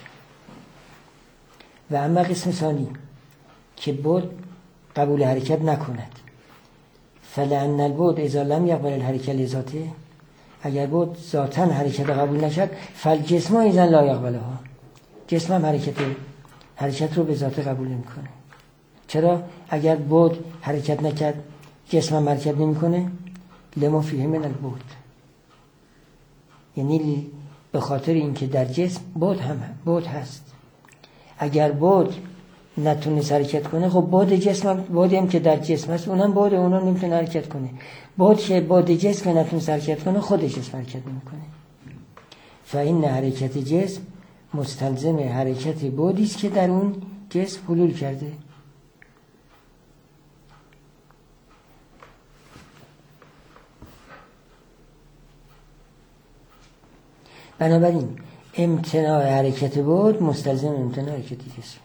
و اما قسم ثانی که بود قبول حرکت نکند، فلأن البعد اذا لم يقبل الحرکت لذاته، اگر بود ذاتاً حرکت قبول نشد، فالجسم اذا لا يقبلها، جسم هم حرکت حرکت رو به ذات قبول نمیکنه. چرا؟ اگر بود حرکت نکرد جسم هم حرکت نمیکنه، لما فیه من البعد، یعنی به خاطر اینکه در جسم بود هم بود هست. اگر بود نتونه حرکت کنه، خب بود جسم هم بودی هم که در جسم هست، اونم بود اونم نمیتونه حرکت کنه. بود که بود جسم نتونه حرکت کنه، خود جسم حرکت نمیکنه. فإن حرکت جسم مستلزم حرکت بودی است که در اون جسم حلول کرده. بنابراین امتناع حرکت بود مستلزم امتناع حرکت جسم،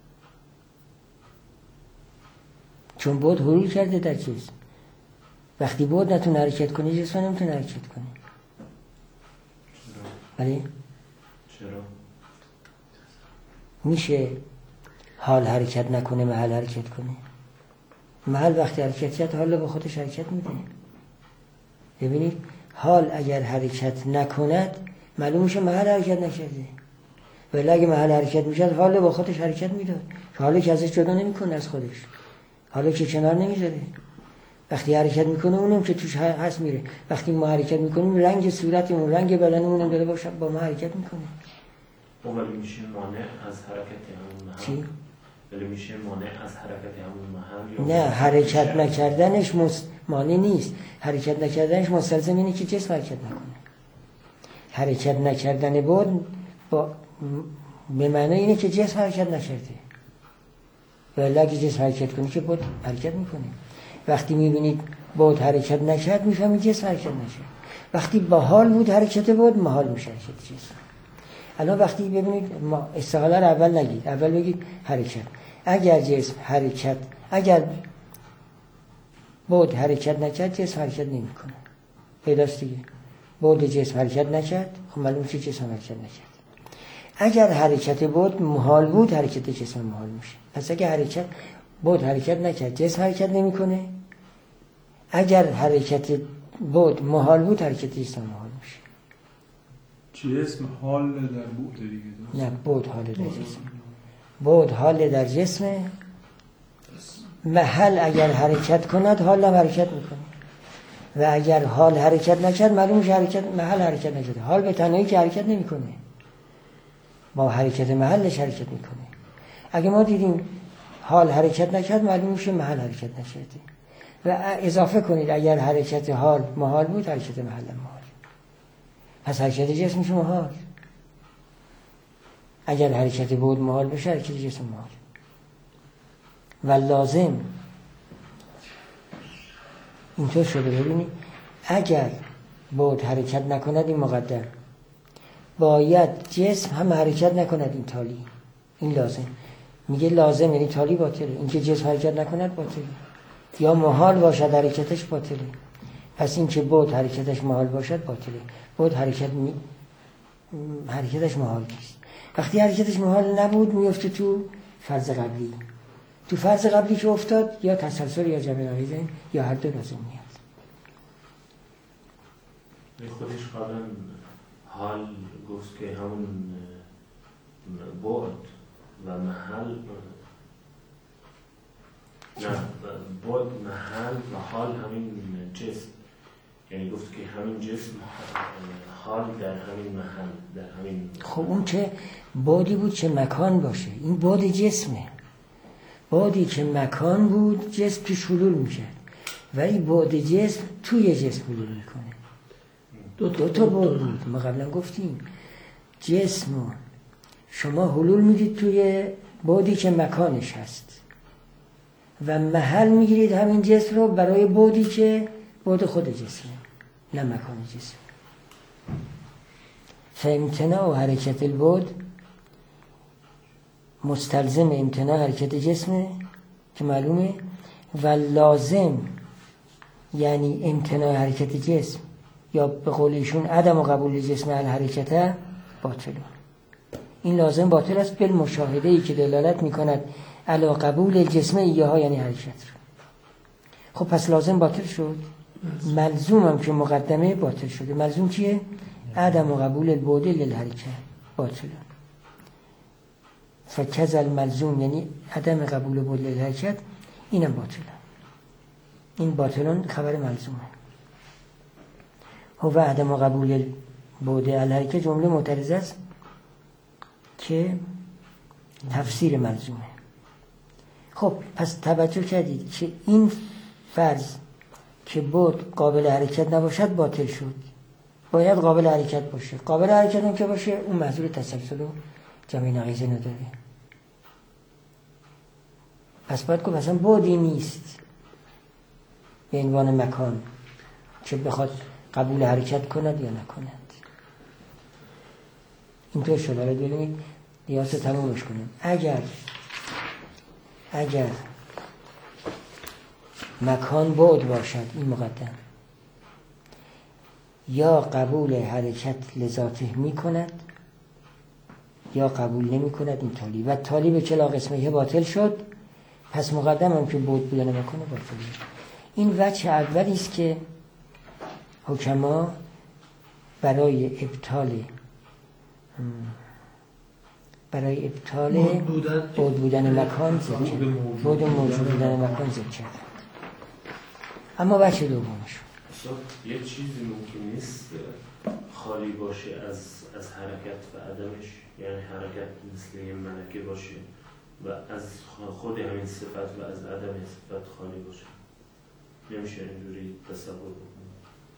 چون بود حلول کرده در جسم. وقتی بود نتونه حرکت کنه، جسم نمیتونه حرکت کنه. ولی چرا؟ میشه حال حرکت نکنه محل حرکت کنه؟ محل وقتی حرکت کرد حال به خودش حرکت میده. ببینید حال اگر حرکت نکند معلوم میشه محل حرکت نکرده، ولی اگه محل حرکت میشد حال با خودش حرکت میداد. حالا که ازش جدا نمیکنه از خودش، حالا که کنار نمیذاره. وقتی حرکت میکنه اونم که توش هست میره. وقتی ما حرکت میکنیم رنگ صورتمون رنگ بدنمون هم داره باشه با ما حرکت میکنه. ولی میشه مانع از حرکت همون محل. چی؟ ولی میشه مانع از حرکت همون محل. نه، حرکت نکردنش مس... مانع نیست. حرکت نکردنش مستلزم اینه که جسم حرکت نکنه. حرکت نکردن بود با به معنی اینه که جسم حرکت نکرده. ولی اگه جسم حرکت کنه که بود حرکت میکنه. وقتی میبینید بود حرکت نکرد میفهمید جسم حرکت نکرد. وقتی با حال بود حرکت بود محال میشه حرکت جسم. الان وقتی ببینید ما استقلال اول نگید، اول بگید حرکت. اگر جسم حرکت اگر بود حرکت نکرد جسم حرکت نمیکنه. پیداست دیگه. بود جسم حرکت نکرد، خب معلومه که جسم حرکت نکرد. اگر حرکت بود محال بود حرکت جسم محال میشه. پس اگر حرکت بود حرکت نکرد جسم حرکت نمیکنه، اگر حرکت بود محال بود حرکت جسم محال میشه. جسم حال در بود دیگه؟ نه، بود حال در جسم. بود حال در جسم. محل اگر حرکت کند حال هم حرکت میکنه، و اگر حال حرکت نکرد معلوم میشه حرکت محل حرکت نکرده. حال به تنهایی که حرکت نمیکنه، با حرکت محلش حرکت میکنه. اگه ما دیدیم حال حرکت نکرد معلوم میشه محل حرکت نکرده. و اضافه کنید اگر حرکت حال محال بود حرکت محل محال، پس حرکت جسم میشه محال. اگر حرکت بود محال بشه حرکت جسم محال. و لازم اینطور شده. ببینید اگر بود حرکت نکند این مقدر، باید جسم هم حرکت نکند این تالی. این لازم. میگه لازم یعنی تالی باطله. اینکه جسم حرکت نکند باطله، یا محال باشد حرکتش باطله. پس اینکه بود حرکتش محال باشد باطله. بود حرکت می... حرکتش محال نیست. وقتی حرکتش محال نبود میفته تو فرض قبلی. تو فرض قبلی که افتاد یا تسلسل یا جمع نقیضه یا هر دو لازم نیست. خودش قبلا حال گفت که همون بعد و محل نه بود محل و حال همین جسم، یعنی گفت که همین جسم حال در همین محل در همین. خب اون چه بادی بود چه مکان باشه، این باد جسمه. بادی که مکان بود جسم توش حلول میکرد، ولی باد جسم توی جسم حلول میکنه. دو, دو تا باد بود. ما قبلا گفتیم جسم شما حلول میدید توی بادی که مکانش هست و محل میگیرید همین جسم رو برای بادی که باد خود جسمه، نه مکان جسم. فامتناع و حرکت البعد مستلزم امتناع حرکت جسمه که معلومه، و لازم یعنی امتناع حرکت جسم یا به قول ایشون عدم و قبول جسم الحرکت باطل. این لازم باطل است بالمشاهده ای که دلالت میکند علی قبول جسم ایها، یعنی حرکت رو. خب پس لازم باطل شد، ملزوم هم که مقدمه باطل شده. ملزوم چیه؟ عدم و قبول البعد للحرکت باطل. فکذ الملزوم یعنی عدم قبول البعد للحرکت، اینم باطل. این باطلون خبر ملزومه. هو عدم و قبول البعد للحرکت جمله معترضه است که تفسیر ملزومه. خب پس توجه کردید که این فرض که بود قابل حرکت نباشد باطل شد، باید قابل حرکت باشه. قابل حرکت هم که باشه اون محضور تسلسل و جمعی نقیضه نداره. پس باید که مثلا بودی نیست به عنوان مکان که بخواد قبول حرکت کند یا نکند. اینطور شده. را ببینید نیاز رو تمومش کنیم. اگر اگر مکان بعد باشد این مقدم، یا قبول حرکت لذاته می کند یا قبول نمی کند، این تالی و تالی به کلا قسمه باطل شد. پس مقدم هم که بعد بودن مکان باطل شد. این وجه اولی است که حکما برای ابطال برای ابطال بعد بودن مکان ذکر بعد موجود بودن مکان ذکر. اما وجه دومش یه چیزی ممکن نیست خالی باشه از از حرکت و عدمش، یعنی حرکت مثل یه ملکه باشه و از خود همین صفت و از عدم صفت خالی باشه. نمیشه اینجوری تصور بکنیم.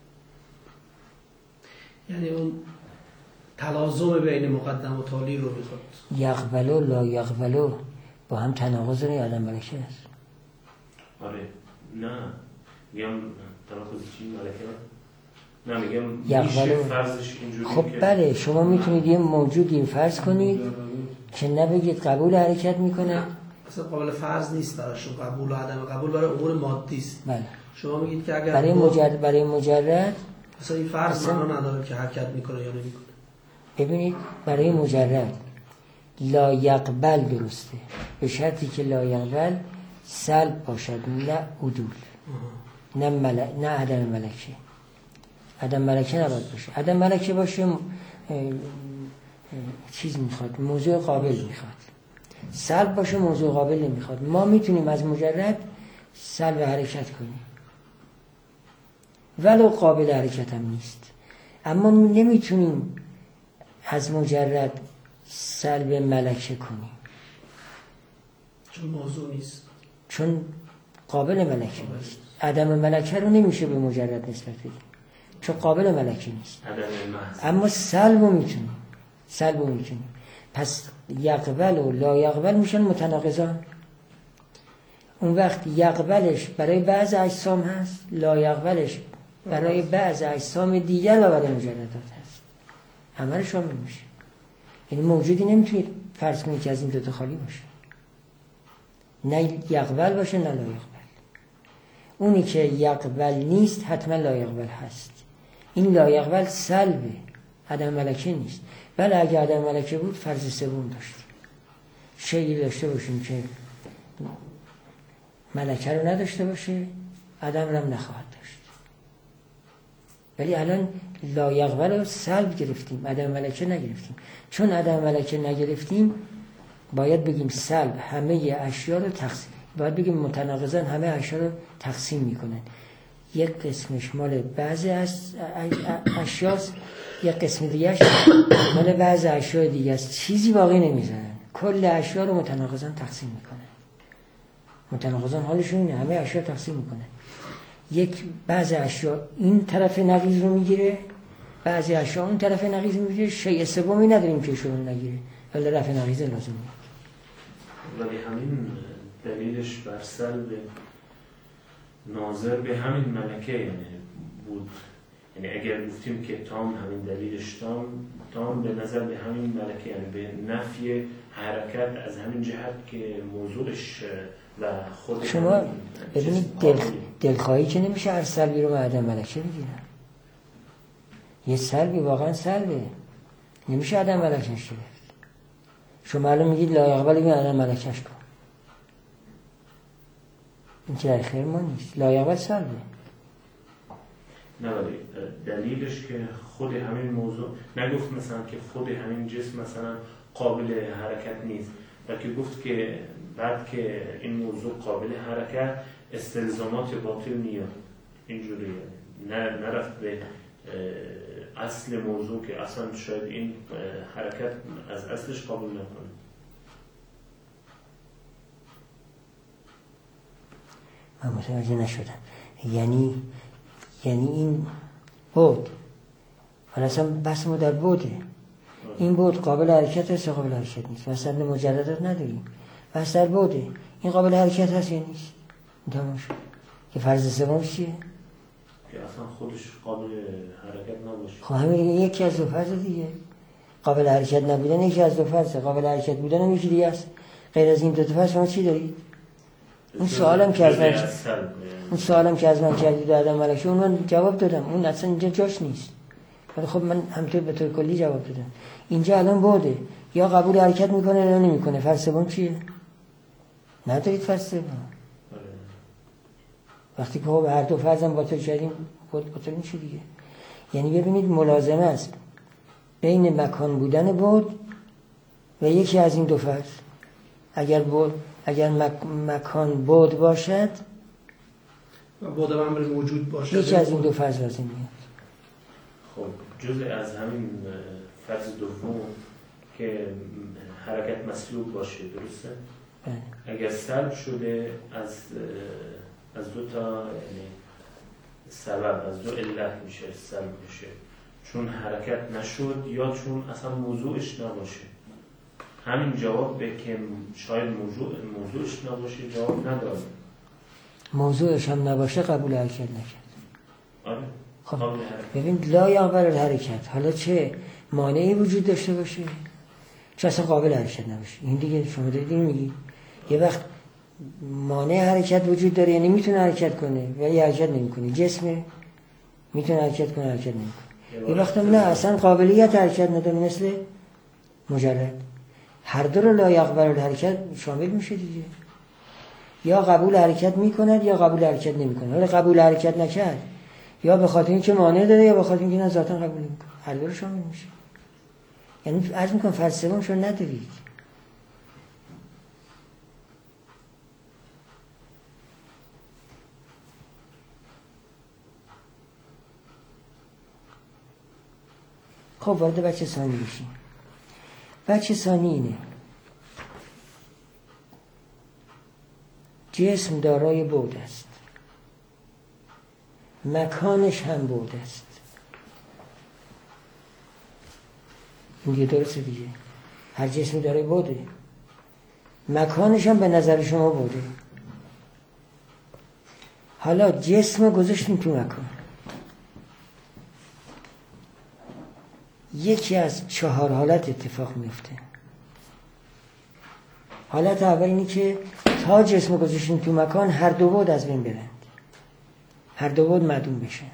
یعنی اون تلازم بین مقدم و تالی رو میخواد. یقبلو لا یقبلو با هم تناقض رو عدم ملکه است. آره نه میگم تناقض چی ملکه؟ نه میگم میشه فرضش اینجوری. خب بله شما میتونید یه موجودی فرض کنید که نبگید قبول حرکت میکنه. اصلا قابل فرض نیست براشون قبول و عدم قبول، برای امور مادی است. بله. شما میگید که اگر برای مجرد برای مجرد اصلا این فرض معنا نداره که حرکت میکنه یا نمیکنه. ببینید برای مجرد لا یقبل درسته به شرطی که لا یقبل سلب باشد نه عدول، نه ملک نه عدم ملکه. عدم ملکه نباید باشه. عدم ملکه باشه چیز میخواد، موضوع قابل میخواد. سلب باشه موضوع قابل نمیخواد. ما میتونیم از مجرد سلب حرکت کنیم ولو قابل حرکت هم نیست، اما نمیتونیم از مجرد سلب ملکه کنیم چون موضوع نیست، چون قابل ملکه نیست. عدم ملکه رو نمیشه به مجرد نسبت بدیم چون قابل ملکه نیست. اما سلب رو میتونیم سلب رو میتونیم. پس یقبل و لا یقبل میشن متناقضان. اون وقت یقبلش برای بعض اجسام هست، لا یقبلش برای بعض اجسام دیگر و برای مجردات هست. همه شامل میشه. یعنی موجودی نمیتونید فرض کنید که از این دوتا خالی باشه، نه یقبل باشه نه لا یقبل. اونی که یقبل نیست حتما لا یقبل هست. این لا یقبل سلبه، عدم ملکه نیست. بله اگه عدم ملکه بود فرض سوم داشتیم، شیئی داشته باشیم که ملکه رو نداشته باشه عدم رو هم نخواهد داشت. ولی الان لا یقبل رو سلب گرفتیم، عدم ملکه نگرفتیم. چون عدم ملکه نگرفتیم باید بگیم سلب همه اشیا رو تقسیم باید بگیم متناقضاً همه اشیا رو تقسیم میکنن. یک قسمش مال بعضی از اشیاست، یک قسم دیگهش مال بعضی اشیاء دیگه است. چیزی باقی نمیذارن، کل اشیا رو متناقضاً تقسیم میکنن. متناقضاً حالشون اینه، همه اشیا تقسیم میکنن. یک بعضی اشیا این طرف نقیض رو میگیره، بعضی اشیا اون طرف نقیض میگیره. شیء سومی نداریم که شون نگیره، ولی رفع نقیض لازمه. ولی همین دلیلش بر سلب ناظر به همین ملکه یعنی بود. یعنی اگر گفتیم که تام همین دلیلش تام تام به نظر به همین ملکه، یعنی به نفی حرکت از همین جهت که موضوعش و خود شما ببینید دل دلخواهی که نمیشه هر سلبی رو معدن ملکه بگیرن. یه سلبی واقعا سلبه، نمیشه عدم ملکش گرفت. شما الان میگید لا یقبل بی عدم ملکش کن، این که در خیر ما نیست. لا یقبل سلبه. نه ولی دلیلش که خود همین موضوع نگفت مثلا که خود همین جسم مثلا قابل حرکت نیست، بلکه گفت که بعد که این موضوع قابل حرکت استلزامات باطل میاد. اینجوریه، نه نرفت به اصل موضوع که اصلا شاید این حرکت از اصلش قابل نکنه. من متوجه نشدم. یعنی یعنی این بود، حالا اصلا بحث ما در بوده. این بود قابل حرکت هست یا قابل حرکت نیست؟ مثلا مجردات نداریم، بحث در بوده. این قابل حرکت هست یا نیست؟ تمام شد. که فرض سوم چیه؟ که اصلا خودش قابل حرکت نباشه. خب همین یکی از دو فرض دیگه. قابل حرکت نبودن یکی از دو فرض، قابل حرکت بودن هم یکی دیگه است. غیر از این دو تا فرض شما چی دارید؟ اون سوالم که از من اون سوالم که از من کردید دادم ملکه، اون من جواب دادم. اون اصلا اینجا جاش نیست. ولی خب من همینطور به طور کلی جواب دادم. اینجا الان بوده، یا قبول حرکت میکنه یا نمیکنه. فرض سوم چیه؟ ندارید فرض سوم. وقتی که خب هر دو فرضم باطل کردیم بود باطل میشه دیگه. یعنی ببینید ملازمه است بین مکان بودن بود و یکی از این دو فرض. اگر بود اگر مک... مکان بود باشد و بود امر موجود باشد، یکی از این دو فرض لازم میاد. خب جزء از همین فرض دوم که حرکت مسلوب باشه، درسته؟ بله. اگر سلب شده از از دو تا یعنی سبب، از دو علت میشه سلب میشه، چون حرکت نشد یا چون اصلا موضوعش نباشه. همین جواب به که شاید موضوع موضوعش نباشه جواب نداره. موضوعش هم نباشه قبول حرکت نکرد. آره. خب ببین لا یقبل الحرکت، حالا چه مانعی وجود داشته باشه چه اصلا قابل حرکت نباشه. این دیگه شما دارید این میگی یه وقت مانع حرکت وجود داره، یعنی میتونه حرکت کنه ولی حرکت نمیکنه. جسم میتونه حرکت کنه حرکت نمیکنه. یه وقت نه اصلا قابلیت حرکت نداره، مثل مجرد. هر دو رو لا یقبل الحرکت شامل میشه دیگه. یا قبول حرکت میکند یا قبول حرکت نمیکنه. ولی قبول حرکت نکرد یا به خاطر اینکه مانع داره یا به خاطر اینکه نه ذاتا قبول نمیکنه. هر دو رو شامل میشه. یعنی عرض میکنم فلسفه‌مون شو ندارید. خب وارد بچه ثانی بشیم. بچه ثانی اینه: جسم دارای بعد است، مکانش هم بعد است. این دیگه درسته دیگه. هر جسمی دارای بعده، مکانش هم به نظر شما بعده. حالا جسم گذاشتیم تو مکان. یکی از چهار حالت اتفاق میفته. حالت اول اینی که تا جسم گذاشتیم تو مکان هر دو بعد از بین برند، هر دو بعد معدوم بشند.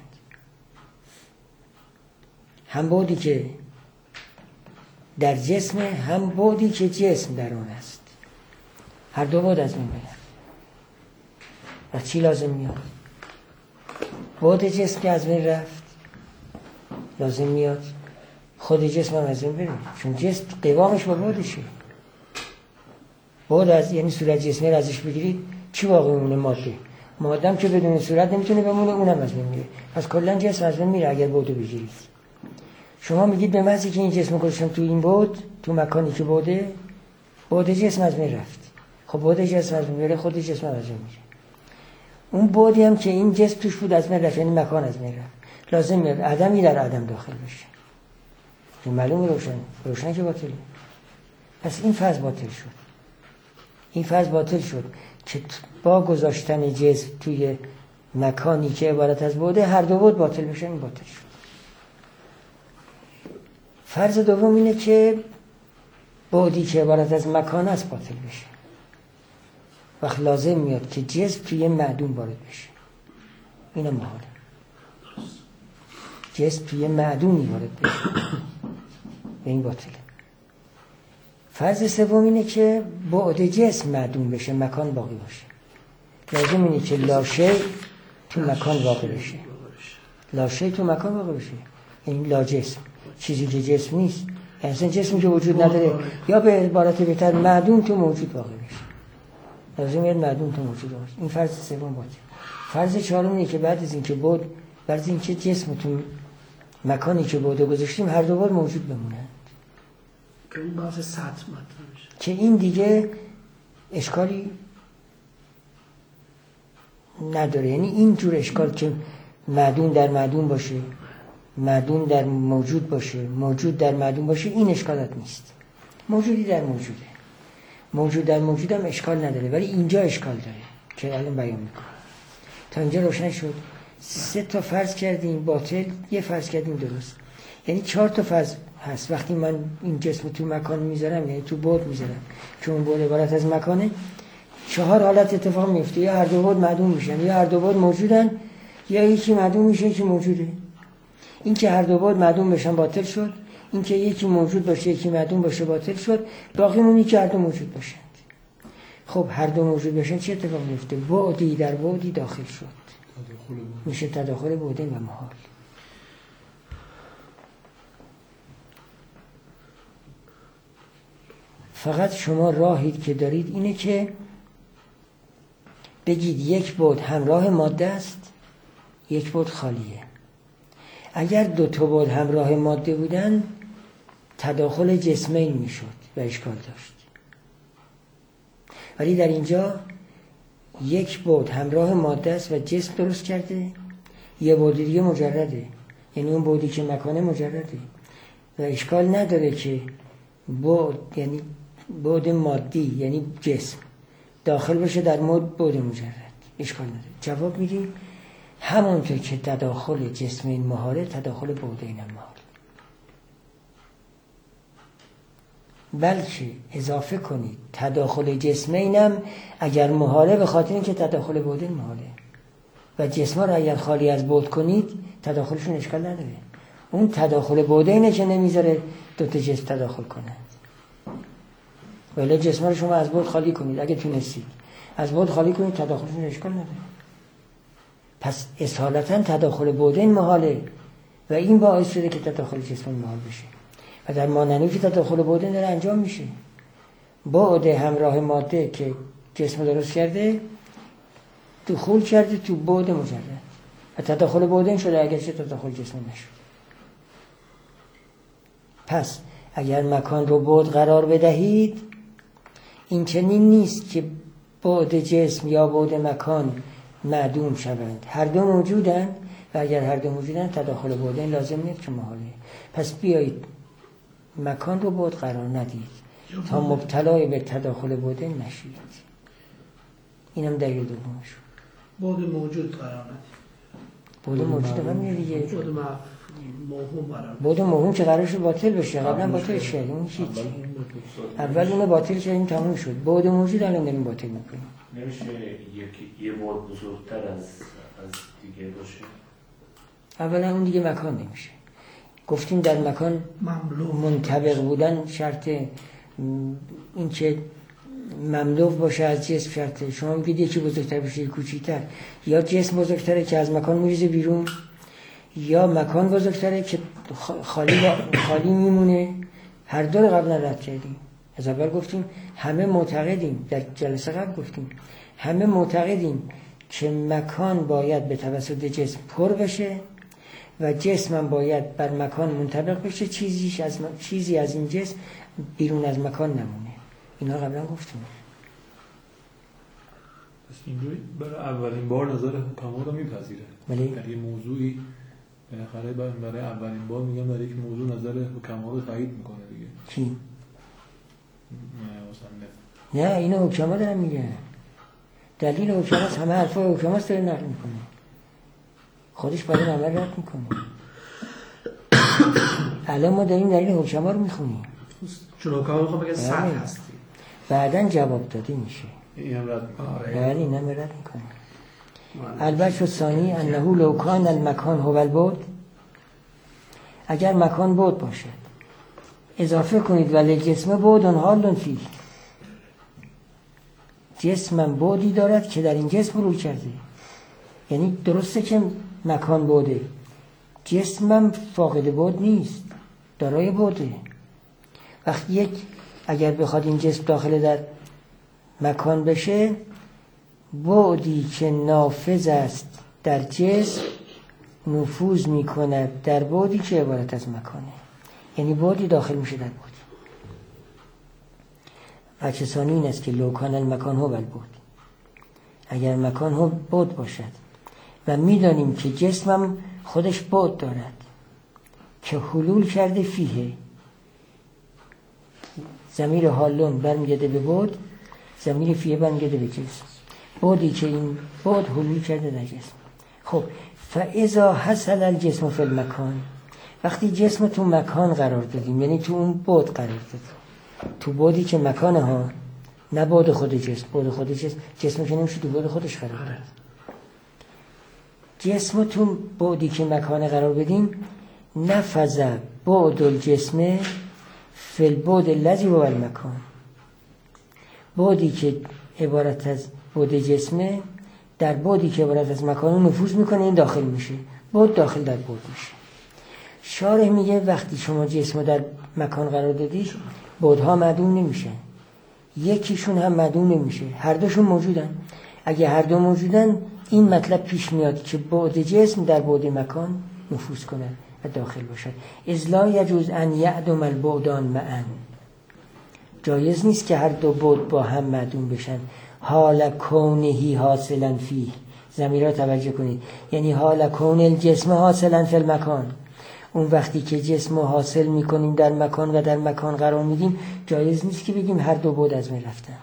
هم بعدی که در جسم هم بعدی که جسم در اون است، هر دو بعد از بین برند. و چی لازم میاد؟ بعد جسم که از بین رفت لازم میاد خود جسم هم از این بره، چون جسم قوامش با بعدشه. بعد از یعنی صورت جسمی رو ازش بگیرید چی باقی میمونه؟ ماده. ماده هم که بدون صورت نمیتونه بمونه، اونم از بین میره. پس کلا جسم از بین میره اگر بعد بگیرید. شما میگید به محضی که این جسم گذاشتم تو این بعد، تو مکانی که بعده، بعد جسم از بین رفت. خب بعد جسم از بین میره، خود جسم از بین میره. اون بعدی هم که این جسم توش بود از بین رفت، یعنی مکان از بین رفت. لازم میاد عدمی در عدم داخل بشه. این معلومه روشن، روشن که باطله. پس این فرض باطل شد. این فرض باطل شد که با گذاشتن جسم توی مکانی که عبارت از بعده، هر دو بعد باطل بشه. این باطل شد. فرض دوم اینه که بعدی که عبارت از مکان است باطل بشه. وقت لازم میاد که جسم توی معدوم وارد بشه. اینم محاله. جسم توی معدومی وارد بشه. این باطله. فرض سوم اینه که بعد جسم معدوم بشه، مکان باقی باشه. لازم اینه که لاشه تو مکان واقع بشه. لاشه تو مکان واقع بشه. این لا جسم، چیزی که جسم نیست، اصلا جسمی که وجود نداره، یا به عبارت بهتر معدوم تو موجود واقع بشه. لازم اینه معدوم تو موجود باشه. این فرض سوم باطل. فرض چهارم اینه که بعد از اینکه بعد، بعد از اینکه جسم تو مکانی که بعد گذاشتیم هر دو بار موجود بمونه، که اون بحث سطح مطرح میشه، که این دیگه اشکالی نداره. یعنی این جور اشکال که معدوم در معدوم باشه، معدوم در موجود باشه، موجود در معدوم باشه، این اشکالات نیست. موجودی در موجوده، موجود در موجود هم اشکال نداره، ولی اینجا اشکال داره که الان بیان میکنم. تا اینجا روشن شد. سه تا فرض کردیم باطل، یه فرض کردیم درست. یعنی چهار تا فرض هست. وقتی من این جسم تو مکان میذارم، یعنی تو بعد میذارم، چون بعد عبارت از مکانه، چهار حالت اتفاق میفته. یا هر دو بعد معدوم میشن، یا هر دو بعد موجودن، یا یکی معدوم میشه یکی موجوده. این که هر دو بعد معدوم بشن باطل شد. این که یکی موجود باشه یکی معدوم باشه باطل شد. باقی مونی که هر دو موجود باشن. خب هر دو موجود باشن چه اتفاق میفته؟ بعدی در بعدی داخل شد، میشه تداخل بعدین و محال. فقط شما راهی که دارید اینه که بگید یک بعد همراه ماده است، یک بعد خالیه. اگر دو تا بعد همراه ماده بودن تداخل جسمین میشد و اشکال داشت. ولی در اینجا یک بعد همراه ماده است و جسم درست کرده، یه بعد دیگه مجرده، یعنی اون بعدی که مکانه مجرده و اشکال نداره که بعد، یعنی بعد مادی یعنی جسم داخل بشه در مود بعد مجرد، اشکال نداره. جواب میدیم همونطور که تداخل جسمین محاله، تداخل بعدین هم محاله. بلکه اضافه کنید تداخل جسمینم اگر محاله، به خاطر اینکه تداخل بعدین محاله و جسما رو اگر خالی از بعد کنید تداخلشون اشکال نداره. اون تداخل بعدینه که نمیذاره دو تا جسم تداخل کنند. ولی جسما رو شما از بعد خالی کنید، اگه تونستید از بعد خالی کنید تداخلشون اشکال نداره. پس اصالتا تداخل بعدین محاله و این باعث شده که تداخل جسم محال بشه. و در ماننوی تداخل بعدین داره انجام میشه. بعد همراه ماده که جسم درست کرده دخول کرده تو بعد مجرد و تداخل بعدین شده، اگرچه تداخل جسم نشد. پس اگر مکان رو بعد قرار بدهید، این چنین نیست که بعد جسم یا بعد مکان معدوم شوند. هر دو موجودند و اگر هر دو موجودند تداخل بعدین لازم نیست که محاله. پس بیایید مکان رو بعد قرار ندید تا مبتلای به تداخل بعدین نشید. اینم دلیل دومش. بعد موجود قرار ندید. بعد موجود هم دیگه. بعد موهوم قرار. بعد موهوم که قرارش باطل بشه، قبلا باطل شد. اون چیزی. اول اون باطل کردیم تموم شد. بعد موجود الان داریم باطل میکنیم. نمیشه یکی یه بعد بزرگتر از از دیگه باشه؟ اولا اون دیگه مکان نمیشه. گفتیم در مکان منطبق بودن شرط، این که مملو باشه از جسم شرطه. شما میگید یکی بزرگتر بشه یکی کوچیک‌تر، یا جسم بزرگتره که از مکان میریزه بیرون، یا مکان بزرگتره که خالی خالی میمونه. هر دو رو قبلا رد کردیم. از اول گفتیم همه معتقدیم، در جلسه قبل گفتیم همه معتقدیم که مکان باید به توسط جسم پر بشه و جسم هم باید بر مکان منطبق بشه، چیزیش از م... چیزی از این جسم بیرون از مکان نمونه. اینا قبلا گفتیم. پس اینجوری برای اولین بار نظر حکما رو میپذیره. ولی در یه موضوعی بالاخره برای اولین بار میگم در یک موضوع نظر حکما رو تایید میکنه دیگه. کی؟ نه نه اینو حکما دارن میگن. دلیل حکماست، همه حرفای حکماست داره نقل میکنه. خودش باید عمل رد میکنه. الان ما داریم دلیل حکما رو میخونیم. چون حکما میخوام بگن صد هستی. بعدن جواب داده میشه. این هم رد میکنه. بله این هم رد میکنه. البته الثانی انه لو کان المکان هو البعد، اگر مکان بعد باشد اضافه کنید ولی جسم بعد حال فیه، جسمم بعدی دارد که در این جسم روی کرده. یعنی درسته که مکان بعده، جسمم فاقد بعد نیست، دارای بعده. وقتی یک اگر بخواد این جسم داخل در مکان بشه، بعدی که نافذ است در جسم نفوذ می کند در بعدی که عبارت از مکانه. یعنی بعدی داخل میشه در بعدی. وجه ثانی این است که لو کان المکان هو البعد، اگر مکان هو بعد باشد و میدانیم که جسمم خودش بعد دارد که حلول کرده فیه، ضمیر حالون برمیگرده به بعد، ضمیر فیه برمیگرده به جسم، بعدی که این بعد حلول کرده در جسم. خب فاذا حصل الجسم فی المکان، وقتی جسم تو مکان قرار دادیم، یعنی تو اون بعد قرار دادیم، تو بعدی که مکانه ها، نه بعد خود جسم، بعد خود جسم جسم که نمیشه تو بعد خودش قرار داد. جسم تو بعدی که مکانه قرار بدیم، نفذ بعد الجسم فی البعد الذی هو المکان، بعدی که عبارت از بعد جسمه در بعدی که عبارت از مکان نفوذ میکنه، این داخل میشه، بعد داخل در بعد میشه. شارح میگه وقتی شما جسم در مکان قرار دادید، بعدها معدوم نمیشن، یکیشون هم معدوم نمیشه، هر دوشون موجودن. اگه هر دو موجودن این مطلب پیش میاد که بعد جسم در بعد مکان نفوذ کنه و داخل باشد. اذ لا یجوز ان یعدم البعدان معا، جایز نیست که هر دو بعد با هم معدوم بشن. حال کونهی حاصلا فیه، ضمیرها توجه کنید، یعنی حال کون الجسم حاصلا فی المکان، اون وقتی که جسم حاصل میکنیم در مکان و در مکان قرار میدیم، جایز نیست که بگیم هر دو بعد از من رفتند.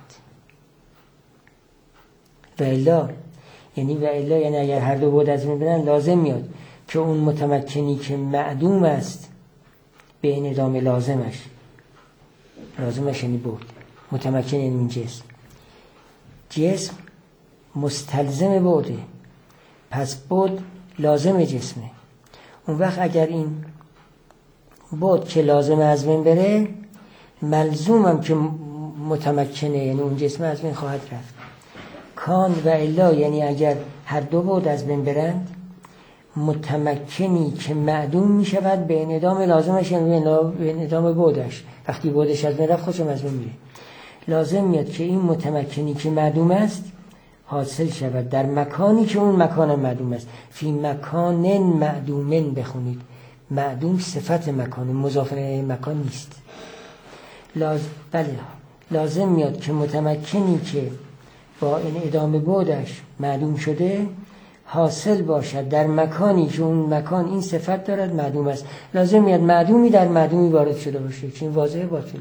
و الا یعنی و الا یعنی اگر هر دو بعد از من برن، لازم میاد که اون متمکنی که معدوم است به انعدام لازمش، لازمش یعنی بعد، متمکن یعنی این جسم، جسم مستلزم بعده، پس بعد لازم جسمه. اون وقت اگر این بعد که لازم از بین بره، ملزومم که متمکنه، یعنی اون جسم از بین خواهد رفت. کان و الا یعنی اگر هر دو بعد از بین برند، متمکنی که معدوم می شود به انعدام لازمش، یعنی به انعدام بعدش. وقتی بعدش از بین رفت، خودشم از بین میره. لازم میاد که این متمکنی که معدوم است حاصل شود در مکانی که اون مکان معدوم است. فی مکان معدومن بخونید، معدوم صفت مکان، مضاف الیه مکان نیست. لازم بله لازم میاد که متمکنی که با انعدام بعدش معدوم شده حاصل باشد در مکانی که اون مکان این صفت دارد، معدوم است. لازم میاد معدومی در معدومی وارد شده باشه، چون واضحه باطله.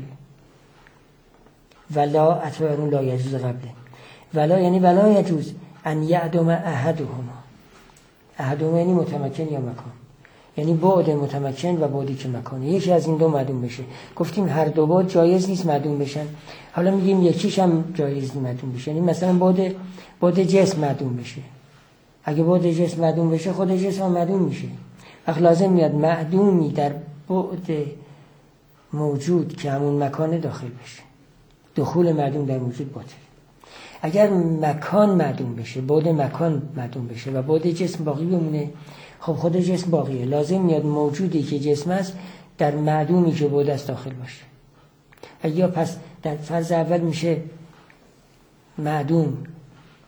ولا اتبارون لا یجوز قبله، ولا یعنی ولا یجوز ان یعدم احدهما، احدهما یعنی متمکن یا مکان، یعنی بعد متمکن و بعدی که مکانه، یکی از این دو معدوم بشه. گفتیم هر دو بعد جایز نیست معدوم بشن، حالا میگیم یکیش هم جایز نیست معدوم بشه. یعنی مثلا بعد بعد جسم معدوم بشه، اگه بعد جسم معدوم بشه، خود جسم هم معدوم میشه. وقت لازم میاد معدومی در بعد موجود که همون مکان داخل بشه. دخول معدوم در موجود باطل. اگر مکان معدوم بشه، بعد مکان معدوم بشه و بعد جسم باقی بمونه، خب خود جسم باقیه. لازم میاد موجودی که جسم است در معدومی که بعد است داخل باشه. یا پس در فرض اول میشه معدوم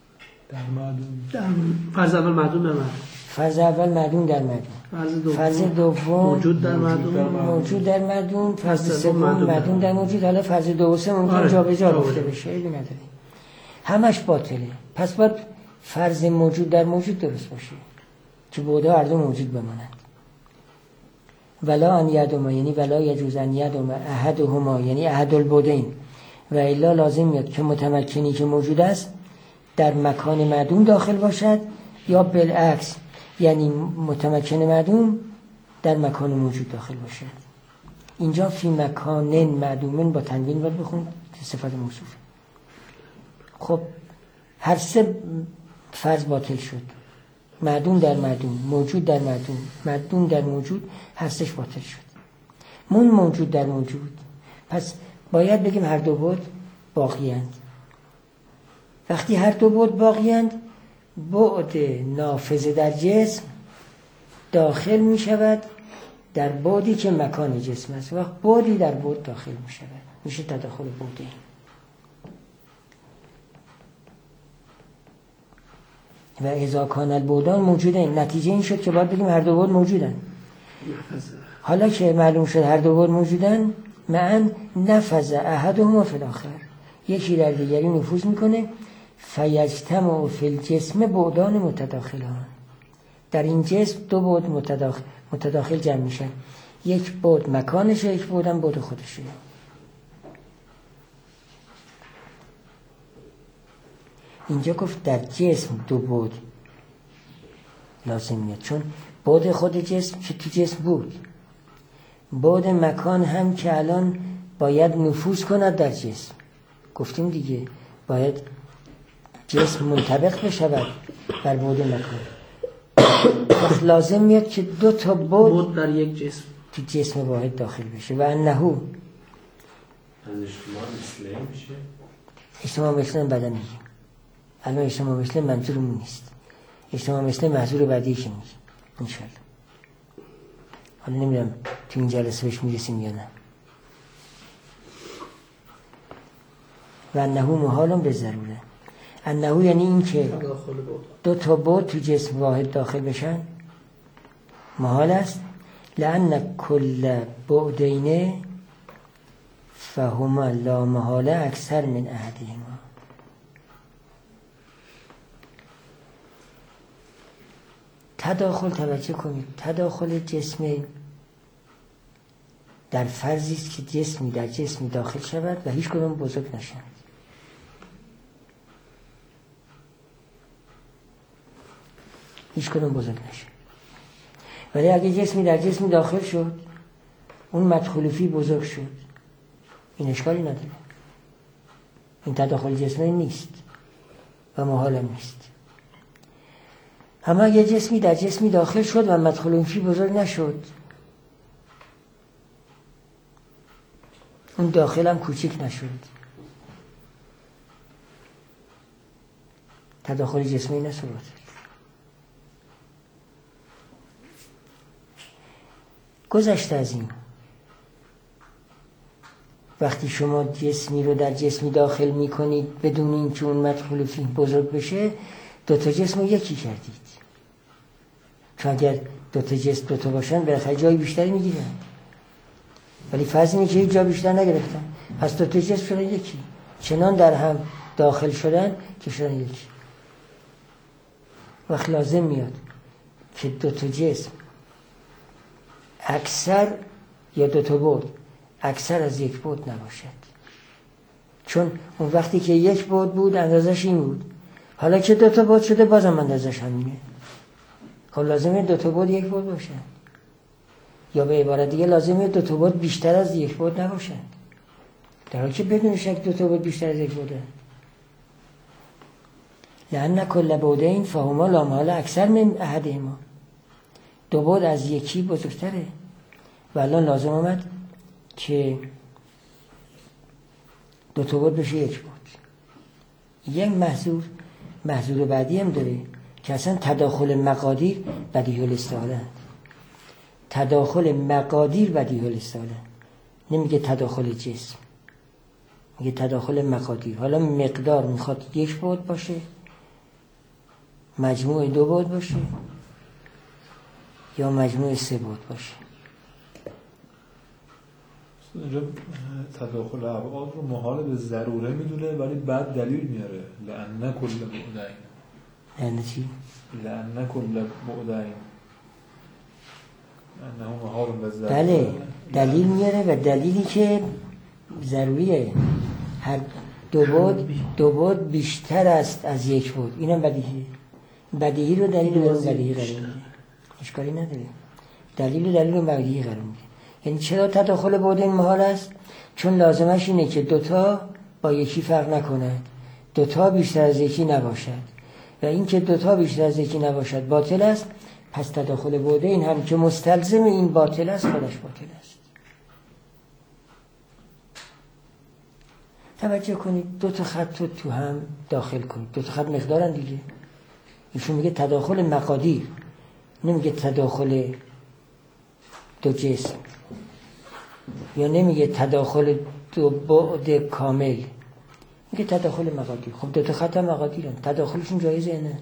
در معدوم در فرض اول معدوم در معدوم، فرض اول معدوم در معدوم، فرض دوم فرض دوم موجود در معدوم، موجود در معدوم، فرض فرض سوم معدوم در معدوم در موجود. حالا فرض دو و سه ممکن آره، جابجا جا گفته بجا. بشه، ایدی نداره، همش باطله. پس باید فرض موجود در موجود درست باشه که بعدها هر دو موجود بمانند. ولا ان یدهما یعنی ولا یجوز ان یدهما احدهما یعنی احد البعدین و الا لازم میاد که متمکنی که موجود است در مکان معدوم داخل باشد، یا بالعکس یعنی متمکن معدوم در مکان موجود داخل باشد. اینجا فی مکان معدومن با تنوین باید بخون صفت موصوف. خب هر سه فرض باطل شد، معدوم در معدوم، موجود در معدوم، معدوم در موجود، هر سهش باطل شد. مون موجود در موجود. پس باید بگیم هر دو بعد باقیند. وقتی هر دو بعد باقیند، بعد نافذه در جسم داخل می شود در بعدی که مکان جسم است، وقت بعدی در بعد داخل می شود، میشه تداخل بعدی. و اذا کان البعدان موجودن، نتیجه این شد که باید بگیم هر دو بعد موجودن. حالا که معلوم شد هر دو بعد موجودن، معن نفذ احدهما فی الاخر، یکی در دیگری نفوذ میکنه. فیجتمع فی الجسم بعدان متداخلان، در این جسم دو بعد متداخل, متداخل جمع میشن، یک بعد مکانشه، یک بعد هم بعد خودشه. اینجا گفت در جسم دو بعد لازم میاد، چون بعد خود جسم که تو جسم بود، بعد مکان هم که الان باید نفوذ کند در جسم. گفتیم دیگه باید جسم منطبق بشود بر بعد مکان. وقت لازم میاد که دو تا بعد در یک جسم تو جسم واحد داخل بشه. و انهو از اجتماع مثله میشه. اجتماع مثله بعدا میگیم، الان اجتماع مثله منظورمون نیست. اجتماع مثله محضور بعدی که میگیم انشالله. حالا نمیدونم تو این جلسه بهش میرسیم یا نه. و انهو محالم به ضروره. انهو یعنی این که دو تا بعد تو جسم واحد داخل بشن محال است. لأن کل بعدین فهما لا محاله اکثر من احدهما. تداخل، توجه کنید، تداخل جسم در فرضی است که جسمی در جسمی داخل شود و هیچ کدام بزرگ نشود. هیچ کدام بزرگ نشه. ولی اگه جسمی در جسمی داخل شد، اون مدخول فی بزرگ شد، این اشکالی نداره. این تداخل جسمی نیست و محال نیست. اما اگه جسمی در جسمی داخل شد و مدخول فی بزرگ نشد، اون داخل هم کوچیک نشد، تداخل جسمی نشد. گذشته از این، وقتی شما جسمی رو در جسمی داخل می کنید بدون اینکه اون مدخول فیه بزرگ بشه، دوتا جسم رو یکی کردید. چون اگر دوتا جسم دوتا باشن بالاخره جای بیشتری می گیرن، ولی فرض اینه که هیچ جا بیشتر نگرفتن، پس دوتا جسم شدن یکی، چنان در هم داخل شدن که شدن یکی. وقت لازم میاد که دوتا جسم اکثر یا دو تا بعد اکثر از یک بعد نباشد. چون اون وقتی که یک بعد بود اندازش این بود، حالا که دو تا بعد شده بازم اندازش همینه. خب لازمه دو تا بعد یک بعد باشن، یا به عبارت دیگه لازمه دو تا بعد بیشتر از یک بعد نباشن، در حالی که بدون شک دو تا بعد بیشتر از یک بعده. لأن کل بعدین فهما لا محاله اکثر من احدهما، دو بعد از یکی بزرگتره. و الان لازم آمد که دو تا بعد بشه یک بعد. یک محظور محظور بعدی هم داره که اصلا تداخل مقادیر بدیهی الاستحاله. تداخل مقادیر بدیهی الاستحاله، نمیگه تداخل جسم، میگه تداخل مقادیر. حالا مقدار میخواد یک بعد باشه مجموع دو بعد باشه یا مجموع سه بعد باشه. اینجا تداخل ابعاد رو محال به ضروره میدونه ولی بعد دلیل میاره لأن کل بعدین. لأن چی؟ لأن کل بعدین انه محال به ضروره. بله دلیل میاره و دلیلی که ضروریه. هر دو بعد دو بعد بیشتر است از یک بعد. اینم بدیهی. بدیهی رو دلیل رو بدیهی قرار میده. اشکالی نداره. دلیل رو دلیل رو بدیهی قرار میده. یعنی چرا تداخل بعدین محال است؟ چون لازمش اینه که دوتا با یکی فرق نکنند، دوتا بیشتر از یکی نباشد و این که دوتا بیشتر از یکی نباشد باطل است. پس تداخل بعدین هم که مستلزم این باطل است خودش باطل است. توجه کنید دو تا خط رو تو هم داخل کنید. دو تا خط مقدارن دیگه. ایشون میگه تداخل مقادیر، نمیگه تداخل دو جسم، یا نمیگه تداخل دو بعد کامل، میگه تداخل مقادیر. خب دو تا خط هم مقادیرن، تداخلشون جایزه نه؟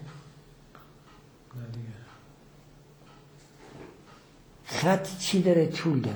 خط چی داره؟ طول داره،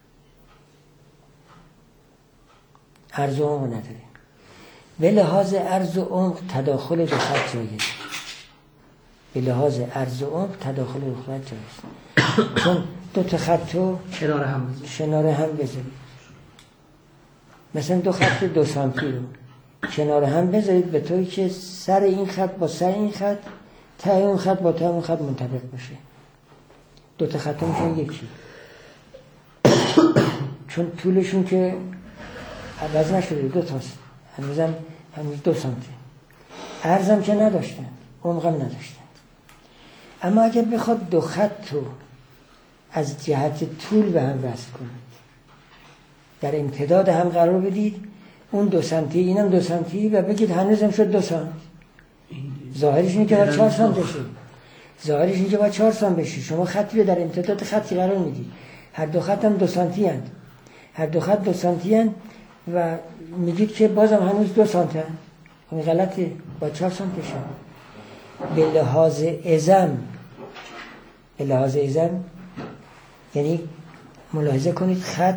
عرض و عمق نداره. به لحاظ عرض و عمق تداخل دو خط جایزه. به لحاظ عرض و عمق تداخل دو خط جایزه. چون دو تا خط رو کنار هم بذارید. کنار هم بذارید. مثلا دو خط دو سانتی رو کنار هم بذارید به طوری که سر این خط با سر این خط، ته اون خط با ته اون خط منطبق باشه. دو تا خط میشن یکی. چون طولشون که عوض نشده دو تاست، هنوزم هنوز دو سانتی. عرضم که نداشتن، عمقم نداشتن. اما اگر بخواد دو خط رو از جهت طول به هم وصل کنید، در امتداد هم قرار بدید، اون دو سانتی اینم دو سانتی و بگید هنوزم شد دو سانت. ظاهرش اینه که باید چهار سانت بشه. ظاهرش اینه که باید چهار سانت بشه. شما خطی رو در امتداد خطی قرار میدید، هر دو خط هم دو سانتی هست، هر دو خط دو سانتی هست و میگید که بازم هنوز دو سانت هست. این غلطه، باید چهار سانت بشه. به لحاظ ازم، به لحاظ ازم یعنی ملاحظه کنید خط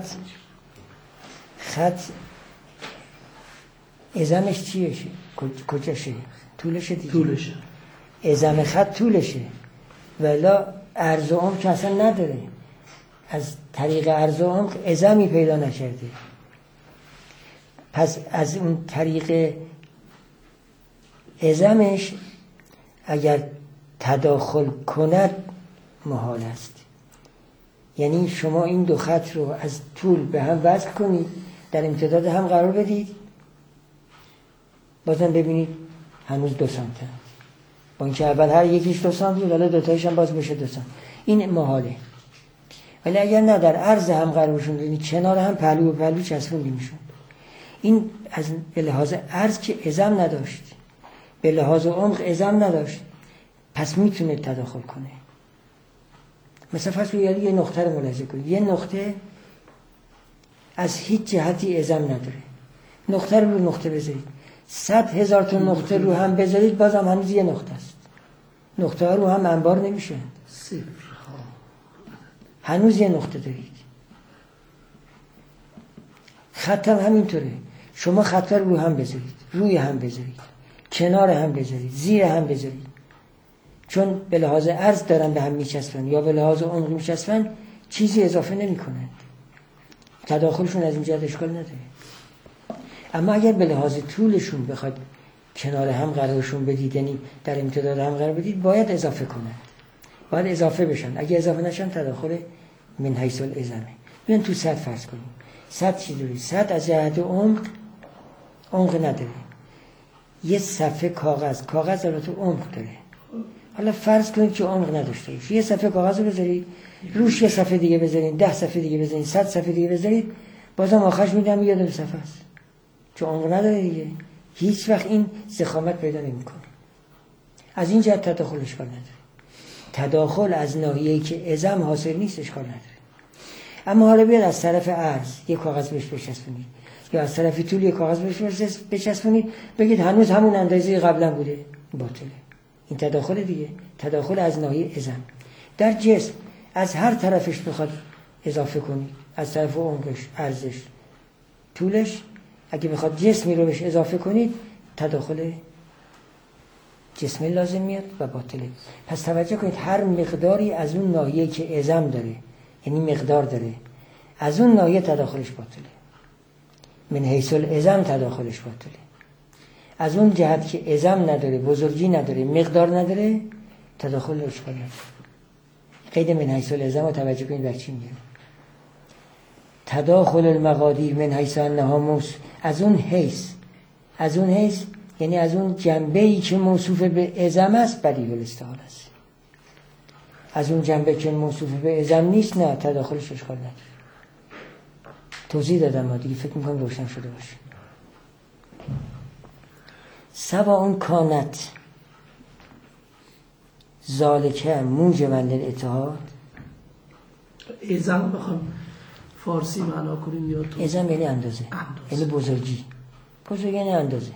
خط ازمش چیه؟ کجاشه؟ طولشه دیگه. طولشه. ازم خط طولشه ولا عرض و عمق اصلا نداره. از طریق عرض و عمق ازمی پیدا نکرده. پس از اون طریق ازمش اگر تداخل کند محال است. یعنی شما این دو خط رو از طول به هم وصل کنید، در امتداد هم قرار بدید، بازم ببینید هنوز دو سانت هست. با اینکه اول هر یکیش دو سانت بود، ولی دوتایش هم باز بشه دو سانت. این محاله. ولی اگر نه در عرض هم قرارشون بدید، کنار هم پهلو و پهلو چسبوندیمشون، این از به لحاظ عرض که ازم نداشت، به لحاظ عمق ازم نداشت، پس میتونه تداخل کنه. مثلا فرض کنید یه نقطه رو ملاحظه کنید. یه نقطه از هیچ جهتی ازم نداره. نقطه رو رو نقطه بذارید. صد هزار تا نقطه رو هم بذارید بازم هنوز یه نقطه است. نقطه ها رو هم انبار نمیشه. صفر. هنوز یه نقطه دارید. خط هم همینطوره. شما خط رو رو هم بذارید، روی هم بذارید، کنار هم بذارید، زیر هم بذارید. چون به لحاظ عرض دارن به هم میچسبن یا به لحاظ عمق میچسبن، چیزی اضافه نمی کنند. تداخلشون از اینجا اشکال نداره. اما اگر به لحاظ طولشون بخواد کنار هم قرارشون بدید، یعنی در امتداد هم قرار بدید، باید اضافه کنند. باید اضافه بشن. اگه اضافه نشن تداخل من حیث الازمه. بیان تو صد فرض کنیم. صد چی داری؟ صد از جهت عمق عمق نداره. یه صفحه کاغذ، کاغذ البته عمق داره. حالا فرض کنید که عمق نداشته باشه. یه صفحه کاغذ رو بذارید، روش یه صفحه دیگه بذارید، ده صفحه دیگه بذارید، صد صفحه دیگه بذارید، بازم آخرش میدم یه دو صفحه است. چون عمق نداره دیگه. هیچ وقت این ضخامت پیدا نمیکنه. از این جهت تداخل اشکال نداره. تداخل از ناحیه‌ای که ازم حاصل نیست اشکال نداره. اما حالا بیاد از طرف عرض یک کاغذ بهش بچسبونید یا از طرف طول یک کاغذ بهش بچسبونید، بگید هنوز همون اندازه قبلا بوده، باطله. این تداخل دیگه، تداخل از ناحیه ازم. در جسم از هر طرفش بخواد اضافه کنی، از طرف عمقش، عرضش، طولش، اگه بخواد جسمی رو بهش اضافه کنید تداخل جسمی لازم میاد و باطله. پس توجه کنید هر مقداری از اون ناحیه که ازم داره، یعنی مقدار داره، از اون ناحیه تداخلش باطله. من حیث العظم تداخلش باطله. از اون جهت که ازم نداره، بزرگی نداره، مقدار نداره، تداخلش اشکال نداره. قید من حیث العظم رو توجه کنید بر چی میگه. تداخل المقادیر من حیث انها موصوف، از اون حیث، از اون حیث یعنی از اون جنبه‌ای که موصوف به عظم است بدیع الاستحاله است. از اون جنبه که موصوف به عظم نیست نه، تداخلش اشکال نداره. توضیح دادم ما دیگه، فکر می‌کنم روشن شده باشه. سواء کانت ذالک موجبا للاتحاد. عظم بخوام فارسی معنا کنیم یا تو عظم یعنی اندازه، اندازه. یعنی بزرگی. بزرگی یعنی اندازه.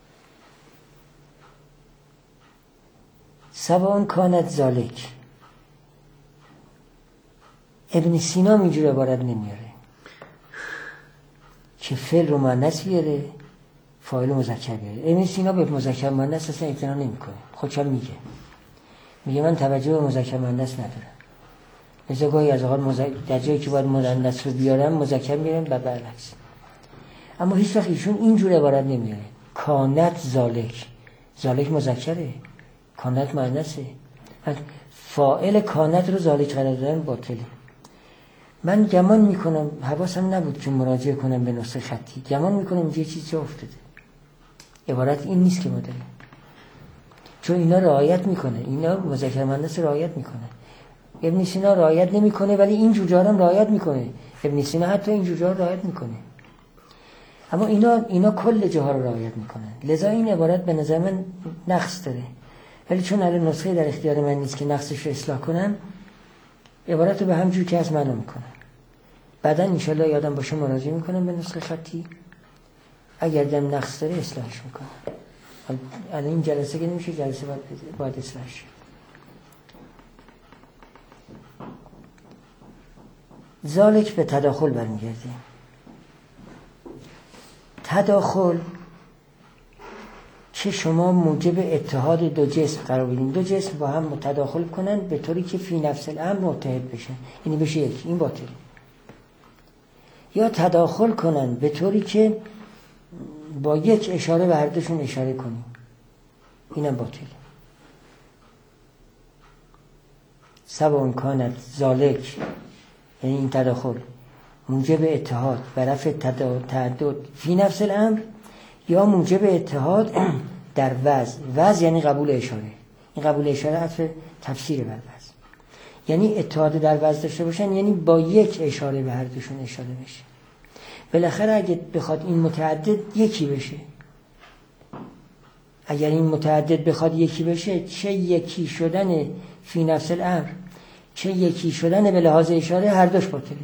سواء کانت ذالک. ابن سینا اینجور عبارت نمیاره که فعل رو مؤنث بیاره، فاعل مذکر بیاره. ابن سینا به مذکر مؤنث اصلا اعتنا نمیکنه، خودش میگه میگه من توجه به مذکر مؤنث ندارم، لذا گاهی از اوقات در جایی که باید مؤنث رو بیارم مذکر میارم و برعکس. اما هیچ وقت ایشون اینجور عبارت نمیاره. کانت ذالک، ذالک مذکره، کانت مؤنثه. فاعل کانت رو ذالک قرار دادن باطله. من گمان میکنم، حواسم نبود که مراجعه کنم به نسخه خطی، گمان میکنم یه چیزی جا افتاده. عبارت این نیست که ما داریم، چون اینا رعایت میکنه، اینا مذکر مؤنث رعایت میکنه. ابن سینا رعایت نمیکنه ولی این جوجار هم رعایت میکنه. ابن سینا حتی این جوجار رعایت میکنه، اما اینا اینا کل جاها رو رعایت میکنن. لذا این عبارت به نظر من نقص داره، ولی چون الان نسخه در اختیار من نیست که نقصش رو اصلاح کنم، عبارت رو به همجور که از معنا میکنم. بعدا انشالله یادم باشه مراجعه میکنم به نسخه خطی، اگر دم نقص داره اصلاحش میکنم. الان این جلسه که نمیشه، جلسه باید, باید اصلاحش. ذالک به تداخل برمیگرده. تداخل که شما موجب اتحاد دو جسم قرار بدین، دو جسم با هم تداخل کنن به طوری که فی نفس الامر متحد بشن، یعنی بشه یک، این باطله. یا تداخل کنن به طوری که با یک اشاره به هر دوشون اشاره کنیم، اینم باطله. سواء کانت ذالک یعنی این تداخل موجب اتحاد و رفع تعدد فی نفس الامر، یا موجب اتحاد در وضع. وضع یعنی قبول اشاره، این قبول اشاره عطف تفسیر بر وضع، یعنی اتحاد در وضع داشته باشن، یعنی با یک اشاره به هر دوشون اشاره بشه. بالاخره اگه بخواد این متعدد یکی بشه، اگر این متعدد بخواد یکی بشه، چه یکی شدن فی نفس الامر چه یکی شدن به لحاظ اشاره، هر دوش باطله.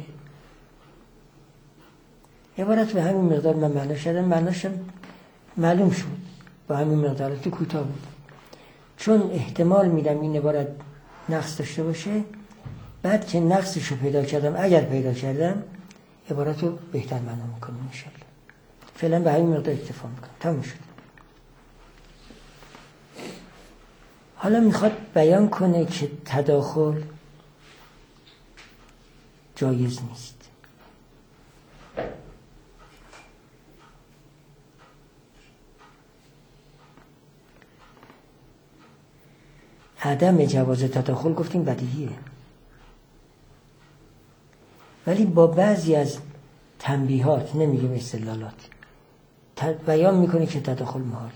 عبارت به همین مقدار من معنا شدم، معناشم معلوم شد با همین مقدار، تو کوتاه بود، چون احتمال میدم این عبارت نقص داشته باشه. بعد که نقصش رو پیدا کردم، اگر پیدا کردم، عبارت رو بهتر معنا میکنم انشالله. فعلا به همین مقدار اکتفا میکنم، تموم شد. حالا میخواد بیان کنه که تداخل جایز نیست. عدم جواز تداخل گفتیم بدیهیه، ولی با بعضی از تنبیهات، نمیگیم استدلالات، بیان میکنه که تداخل محاله.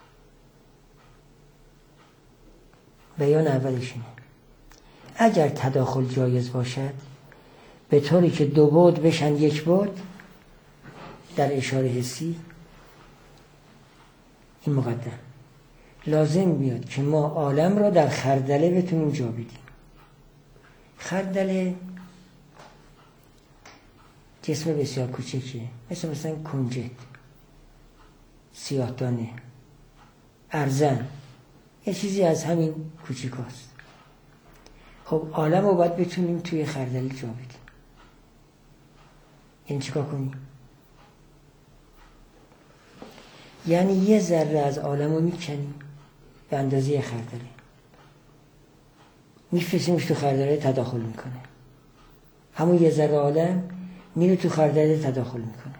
بیان اولش اینه: اگر تداخل جایز باشد به طوری که دو بعد بشن یک بعد در اشاره حسی، این مقدم لازم میاد که ما عالم را در خردله بتونیم جا بدیم. خردله جسم بسیار کوچکیه، مثل مثلا کنجد، سیاه‌دانه، ارزن، یه چیزی از همین کوچیکاست. خب عالم رو باید بتونیم توی خردل جا بدیم. یعنی چیکار کنیم؟ یعنی یه ذره از عالم رو میکنیم به اندازه خردله، میفرستیمش تو خردله تداخل میکنه. همون یه ذره عالم میره تو خردله تداخل میکنه،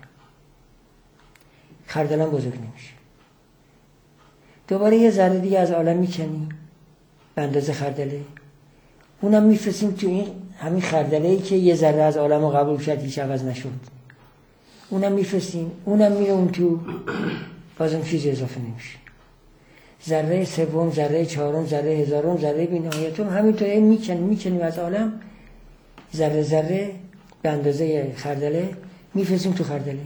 خردله هم بزرگ نمیشه. دوباره یه ذره دیگه از عالم میکنیم به اندازه خردله، اونم میفرستیم تو این همین خردله‌ای که یه ذره از عالم رو قبول کرد هیچ عوض نشد، اونم میفرستیم، اونم میره اون تو، بازم چیزی اضافه نمیشه. ذره سوم، ذره چهارم، ذره هزارم، ذره بی‌نهایتم، همینطوری میکنیم میکنیم از عالم ذره ذره به اندازه خردله میفرستیم تو خردله.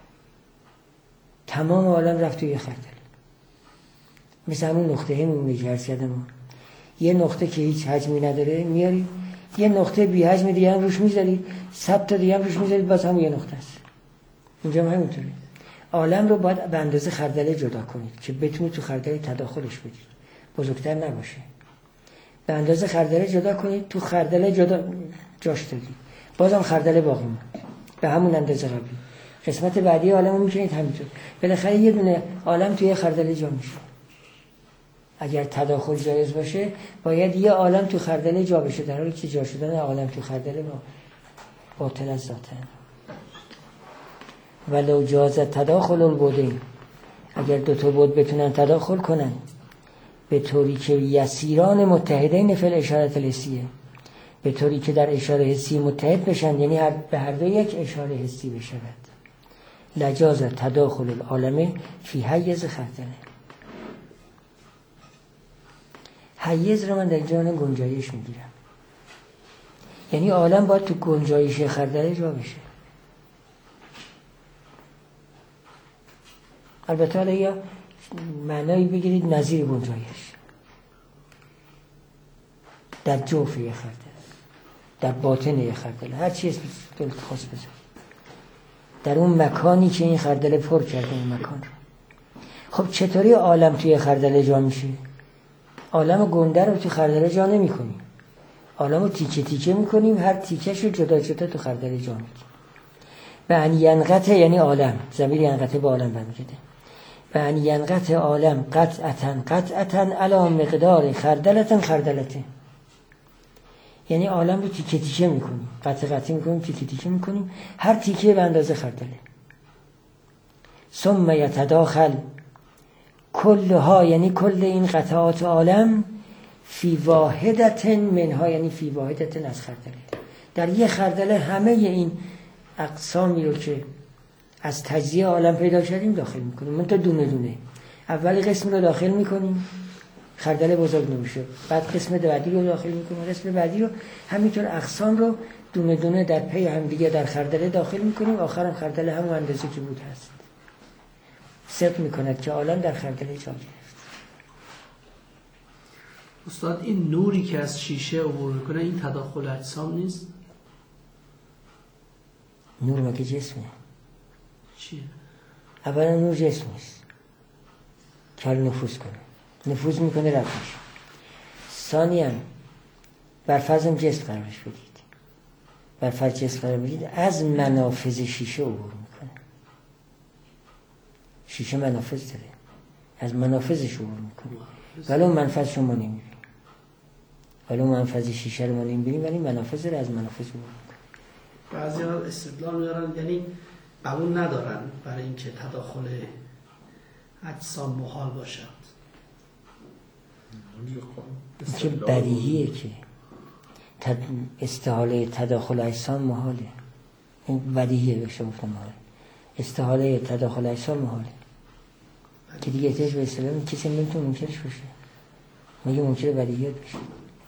تمام عالم رفت توی خردله. مثل همون نقطه میمونه که عرض کردم، یه نقطه که هیچ حجمی نداره میاری یه نقطه بی حجم دیگه هم روش میذاری، صد تا دیگه هم روش میذاری، باز هم یه نقطه است. اینجا هم همینطوره. عالم رو باید به اندازه خردله جدا کنید که بتونید تو خردله تداخلش بدید، بزرگتر نباشه. به اندازه خردله جدا کنید، تو خردله جدا جاش دادید، بازم خردله باقی موند به همون اندازه قبلی. قسمت بعدی عالم رو میکنید همینطور. بالاخره یه دونه عالم توی خردله جا میشه. اگر تداخل جایز باشه باید یه عالم تو خردله جا بشه، در حالی که جا شدن عالم تو خردله با باطل از ذاتن. ولو جاز تداخل البعدین، اگر دو تا بعد بتونن تداخل کنن به طوری که یسیران متحدین فی الاشارة الحسیه، به طوری که در اشاره حسی متحد بشن، یعنی هر به هر دو یک اشاره حسی بشود، لجاز تداخل العالم فی حیز خردله. حیز رو من در جان گنجایش میگیرم، یعنی عالم باید تو گنجایش خردله جا بشه. البته حالا یا معنایی بگیرید نظیر گنجایش در جوف یه خردله، در باطن یه خردله، هر چی اسم دلت خواست بذار، در اون مکانی که این خردله پر کرده اون مکان رو. خب چطوری عالم توی خردله جا میشه؟ عالم گنده رو تو خردله جا نمی کنیم، عالم رو تیکه تیکه میکنیم، هر تیکش رو جدا جدا تو خردله جا میکنیم. به ان ینقطع، یعنی عالم، ضمیر ینقطع به عالم برمیگرده، به ان ینقطع عالم قطعتا قطعتا علی مقدار خردلتن خردلته، یعنی عالم رو تیکه تیکه میکنیم، قطع قطع میکنیم، تیکه تیکه میکنیم، هر تیکه به اندازه خردله. ثم یتداخل کلها، یعنی کل این قطعات عالم، فی واحدت منها، یعنی فی واحدت از خردله، در یه خردله همه این اقسامی رو که از تجزیه عالم پیدا کردیم داخل میکنیم. من تا دونه دونه اولی قسم رو داخل میکنیم، خردله بزرگ نمیشه، بعد قسم بعدی رو داخل میکنیم، قسم بعدی رو، همینطور اقسام رو دونه دونه در پی هم دیگه در خردله داخل میکنیم، آخرم خردله همون اندازه که بود هست. صدق میکند که عالم در خردله جا گرفت. استاد این نوری که از شیشه عبور میکنه این تداخل اجسام نیست؟ نور مگه جسمه؟ چیه؟ اولا نور جسم نیست که نفوذ کنه، نفوذ میکنه رفت میشه. ثانیاً بر فرضم جسم قرارش بدید، بر فرض جسم قرار بدید، از منافذ شیشه عبور میکنه. شیشه منافذ داره، از منافذش عبور میکنه، ولی اون منفذ شما نمیبینیم، ولی اون منفذ شیشه رو ما نمیبینیم، ولی منافذ رو از منافذ عبور میکنه. بعضی ها استدلال میارن، یعنی قبول ندارن برای اینکه تداخل اجسام محال باشد. که بدیهیه که تد... استحاله تداخل اجسام محاله، این بدیهیه بشه گفتم محاله، استحاله تداخل اجسام محاله که دیگه احتیاج به استدلال کسی نمیتونه منکرش باشه، مگه منکر بدیهیات بشه؟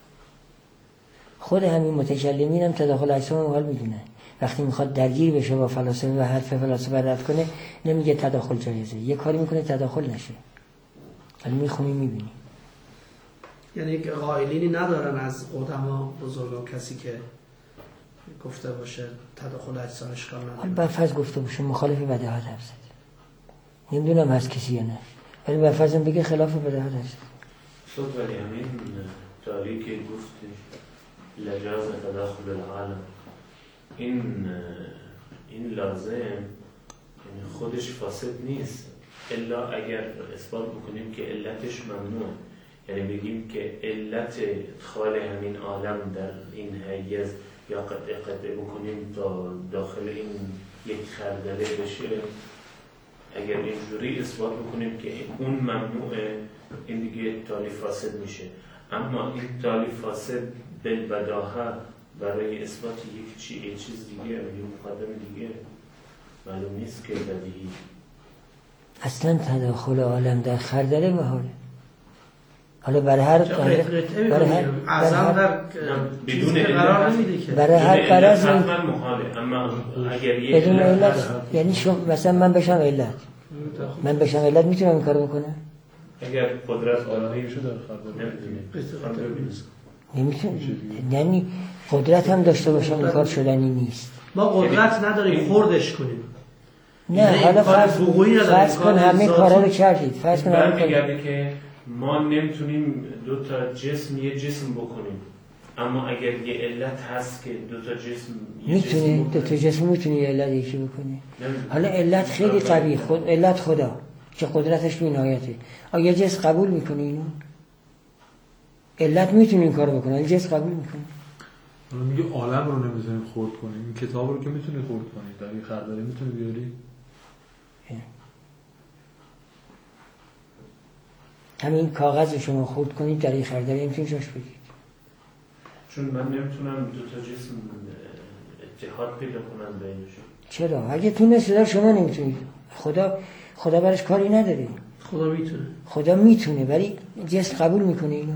خود همین متکلمین هم تداخل اجسام محال میدونن. وقتی میخواد درگیر بشه با فلاسفه و حرف فلاسفه رد کنه، نمیگه تداخل جایزه، یه کاری میکنه تداخل نشه، ولی میخونیم میبینیم. یعنی قائلینی ندارن از قدما بزرگان کسی که گفته باشه تداخل اجسام اشکال نداره. حالا برفرض گفته باشه مخالف بداهت حرف زد، نمیدونم هست کسی یا نه، ولی برفرضم بگه خلاف بداهت حرف زد. صد ولی همین داری که گفتش لجاز تداخل العالم، این این لازم یعنی خودش فاسد نیست الا اگر اثبات بکنیم که علتش ممنوعه، یعنی بگیم که علت ادخال همین عالم در این حیز یا قطعه قطعه بکنیم تا داخل این یک خردله بشه، اگر اینجوری اثبات بکنیم که اون ممنوعه این دیگه تالی فاسد میشه. اما این تالی فاسد بالبداهه برای اثبات یک چی یک چیز دیگه یا مقدم دیگه معلوم نیست که بدیهی. اصلا تداخل عالم در خردله محاله. حالا برای هر برای هر اعظم در بدون قرار نمیده که برای هر قرض حتما محاله، اما اگر یک بدون علت یعنی شما مثلا من بشم علت من بشم علت میتونم این کارو بکنم؟ اگر قدرت آلهی شده در خردله نمیتونم، یعنی قدرت هم داشته باشم این کار شدنی نیست. ما قدرت نداریم خوردش کنیم. نه حالا فرض فرض کن همه کارا رو کردید، فرض کن همه برمیگرده که ما نمیتونیم دو تا جسم یه جسم بکنیم، اما اگر یه علت هست که دو تا جسم میتونی دو تا جسم میتونی یه علت یکی بکنی. حالا علت خیلی قوی، خود علت خدا که قدرتش بی‌نهایته. آیا جسم قبول میکنه اینو؟ علت میتونه این کارو بکنه، جسم قبول میکنه. حالا میگه عالم رو نمیتونیم خرد کنیم، این کتاب رو که میتونی خرد کنی، در این خردله میتونی بیاری؟ همین کاغذ شما خرد کنید در این خردله نمیتونی جاش بگید. چون من نمیتونم دو تا جسم اتحاد پیدا کنم بینشون. چرا؟ اگه تونست شما نمیتونید. خدا خدا برش کاری نداره. خدا میتونه. خدا میتونه ولی جسم قبول میکنه اینو.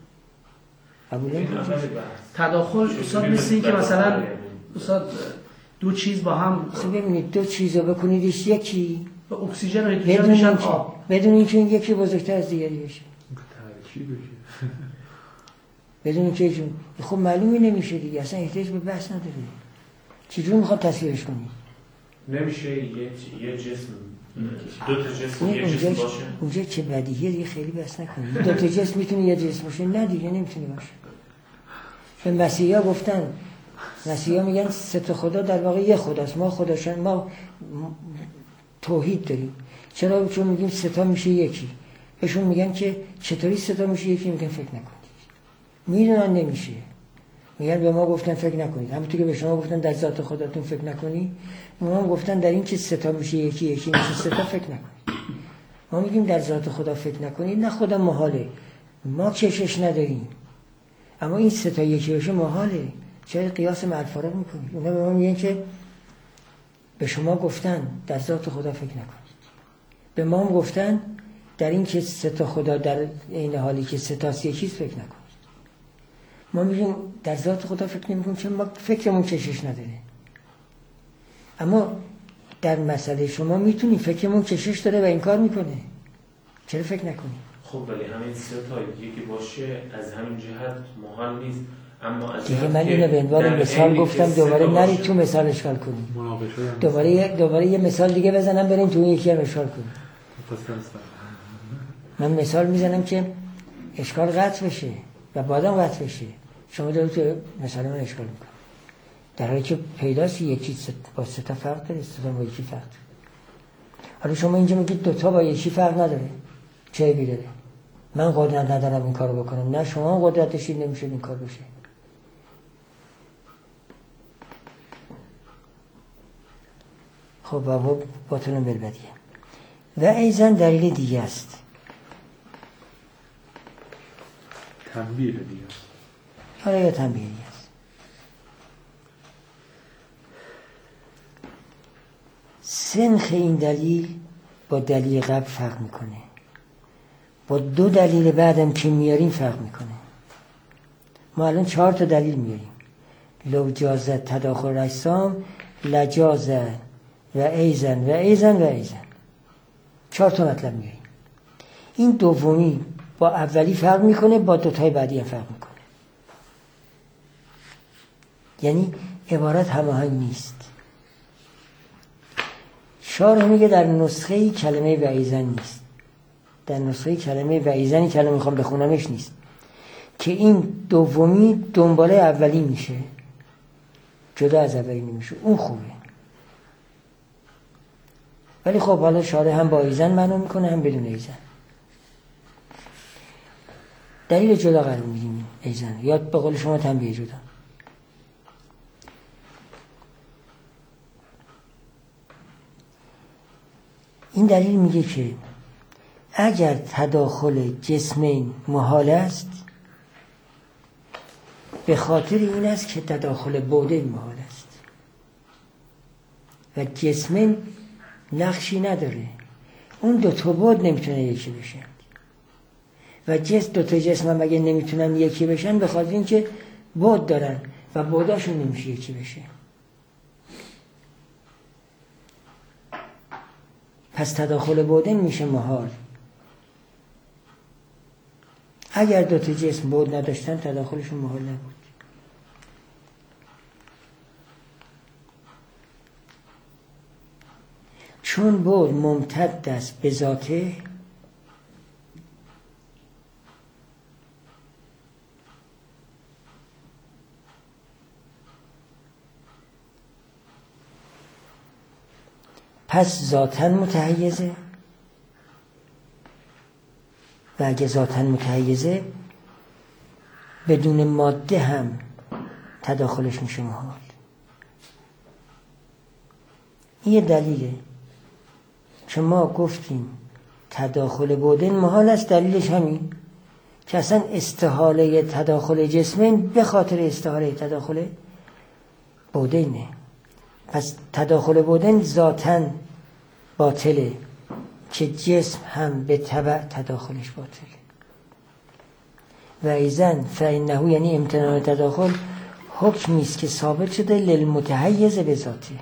قبول نمیکنه. تداخل استاد مثل این که مثلا استاد دو چیز با هم خب ببینید دو چیزو بکنیدش یکی با اکسیژن و هیدروژن میشن آب بدون اینکه این یکی بزرگتر از دیگری بشه. ترکیب بشه. بدون اینکه خب معلومی نمیشه دیگه، اصلا احتیاج به بحث نداره. چجوری میخواد تصویرش کنی؟ نمیشه یه یه جسم دو تا جسم یه جسم باشه. اونجا چه بدیهیه دیگه، خیلی بحث نکنید. دو تا جسم میتونه یه جسم باشه؟ نه دیگه نمیتونه باشه. به مسیحا گفتن، مسیحا میگن سه تا خدا در واقع یه خداست. ما خداشن ما توحید داریم. چرا؟ چون میگیم سه تا میشه یکی. بهشون میگن که چطوری سه تا میشه یکی؟ میگن فکر نکنید. میدونن نمیشه. میگن به ما گفتن فکر نکنید. همونطور که به شما گفتن در ذات خودتون فکر نکنید، ما هم گفتن در این که سه تا میشه یکی یکی میشه سه تا فکر نکنید. ما میگیم در ذات خدا فکر نکنید، نه خدا محاله. ما کشش نداریم. اما این سه تا یکی بشه محاله. چرا قیاس مع الفارق میکنید؟ اونا به ما میگن که به شما گفتن در ذات خدا فکر نکنید. به ما هم گفتن در این که سه تا خدا در این حالی که سه تاست یکیست فکر نکنید. ما میگیم در ذات خدا فکر نمی‌کنیم چون ما فکرمون کشش نداره. اما در مسئله شما میتونی فکرمون کشش داره و این کار میکنه. چرا فکر نکنی؟ خب ولی همین سه تا یکی باشه از همین جهت محال نیست، اما از دیگه من اینو به عنوان مثال گفتم، دوباره نرید تو مثال اشکال کنید. دوباره یک دوباره یه مثال دیگه بزنم بریم تو یکی هم اشکال کنید. من مثال میزنم که اشکال قطع بشه و بعدم قطع بشه. شما دارید تو مثال من اشکال میکنید. در حالی که پیداست یکی با سه تا فرق داره، سه تا با یکی فرق داره. حالا شما اینجا میگید دو تا با یکی فرق نداره. چه عیبی داره؟ من قدرت ندارم این کارو بکنم. نه شما قدرت داشتید نمیشه این کار بشه. خب بابا باطل بالبدیه. و ایزن دلیل دیگه است. تنبیه دیگه است. حالا یا تنبیه دیگه است. سنخ این دلیل با دلیل قبل فرق میکنه. با دو دلیل بعدم که میاریم فرق میکنه. ما الان چهار تا دلیل میاریم. لو جازت تداخل اجسام لجازت و ایزن و ایزن و ایزن. چهار تا مطلب میاریم. این دومی با اولی فرق میکنه، با دوتای بعدی هم فرق میکنه. یعنی عبارت هماهنگ نیست. شارح میگه در نسخه کلمه و ایزن نیست. در نسخه کلمه و ایزنی کلمه میخوام بخونمش نیست که این دومی دنباله اولی میشه، جدا از اولی نمیشه. اون خوبه. ولی خب حالا شارح هم با ایزن معنا میکنه هم بدون ایزن. دلیل جدا قرار میدیم ایزن، یا به قول شما تنبیه جدا. این دلیل میگه که اگر تداخل جسمین محال است، به خاطر این است که تداخل بعدین محال است و جسمین نقشی نداره. اون دو تا بعد نمیتونه یکی بشن و جسم دو تا جسم هم اگه نمیتونن یکی بشن به خاطر اینکه بعد دارن و بعداشون نمیشه یکی بشه. پس تداخل بعدین میشه محال. اگر دو تا جسم بعد نداشتن تداخلشون محال نبود. چون بعد ممتد است به ذاته، پس ذاتاً متحیزه و اگه ذاتاً متحیزه بدون ماده هم تداخلش میشه محال. این یه دلیله که ما گفتیم تداخل بعدین محال است. دلیلش همین که اصلا استحاله تداخل جسمین به خاطر استحاله تداخل بعدینه. پس تداخل بعدین ذاتاً باطله که جسم هم به تبع تداخلش باطله. و ایزن فإنه یعنی امتناع تداخل حکمی است که ثابت شده للمتحیز به ذاته.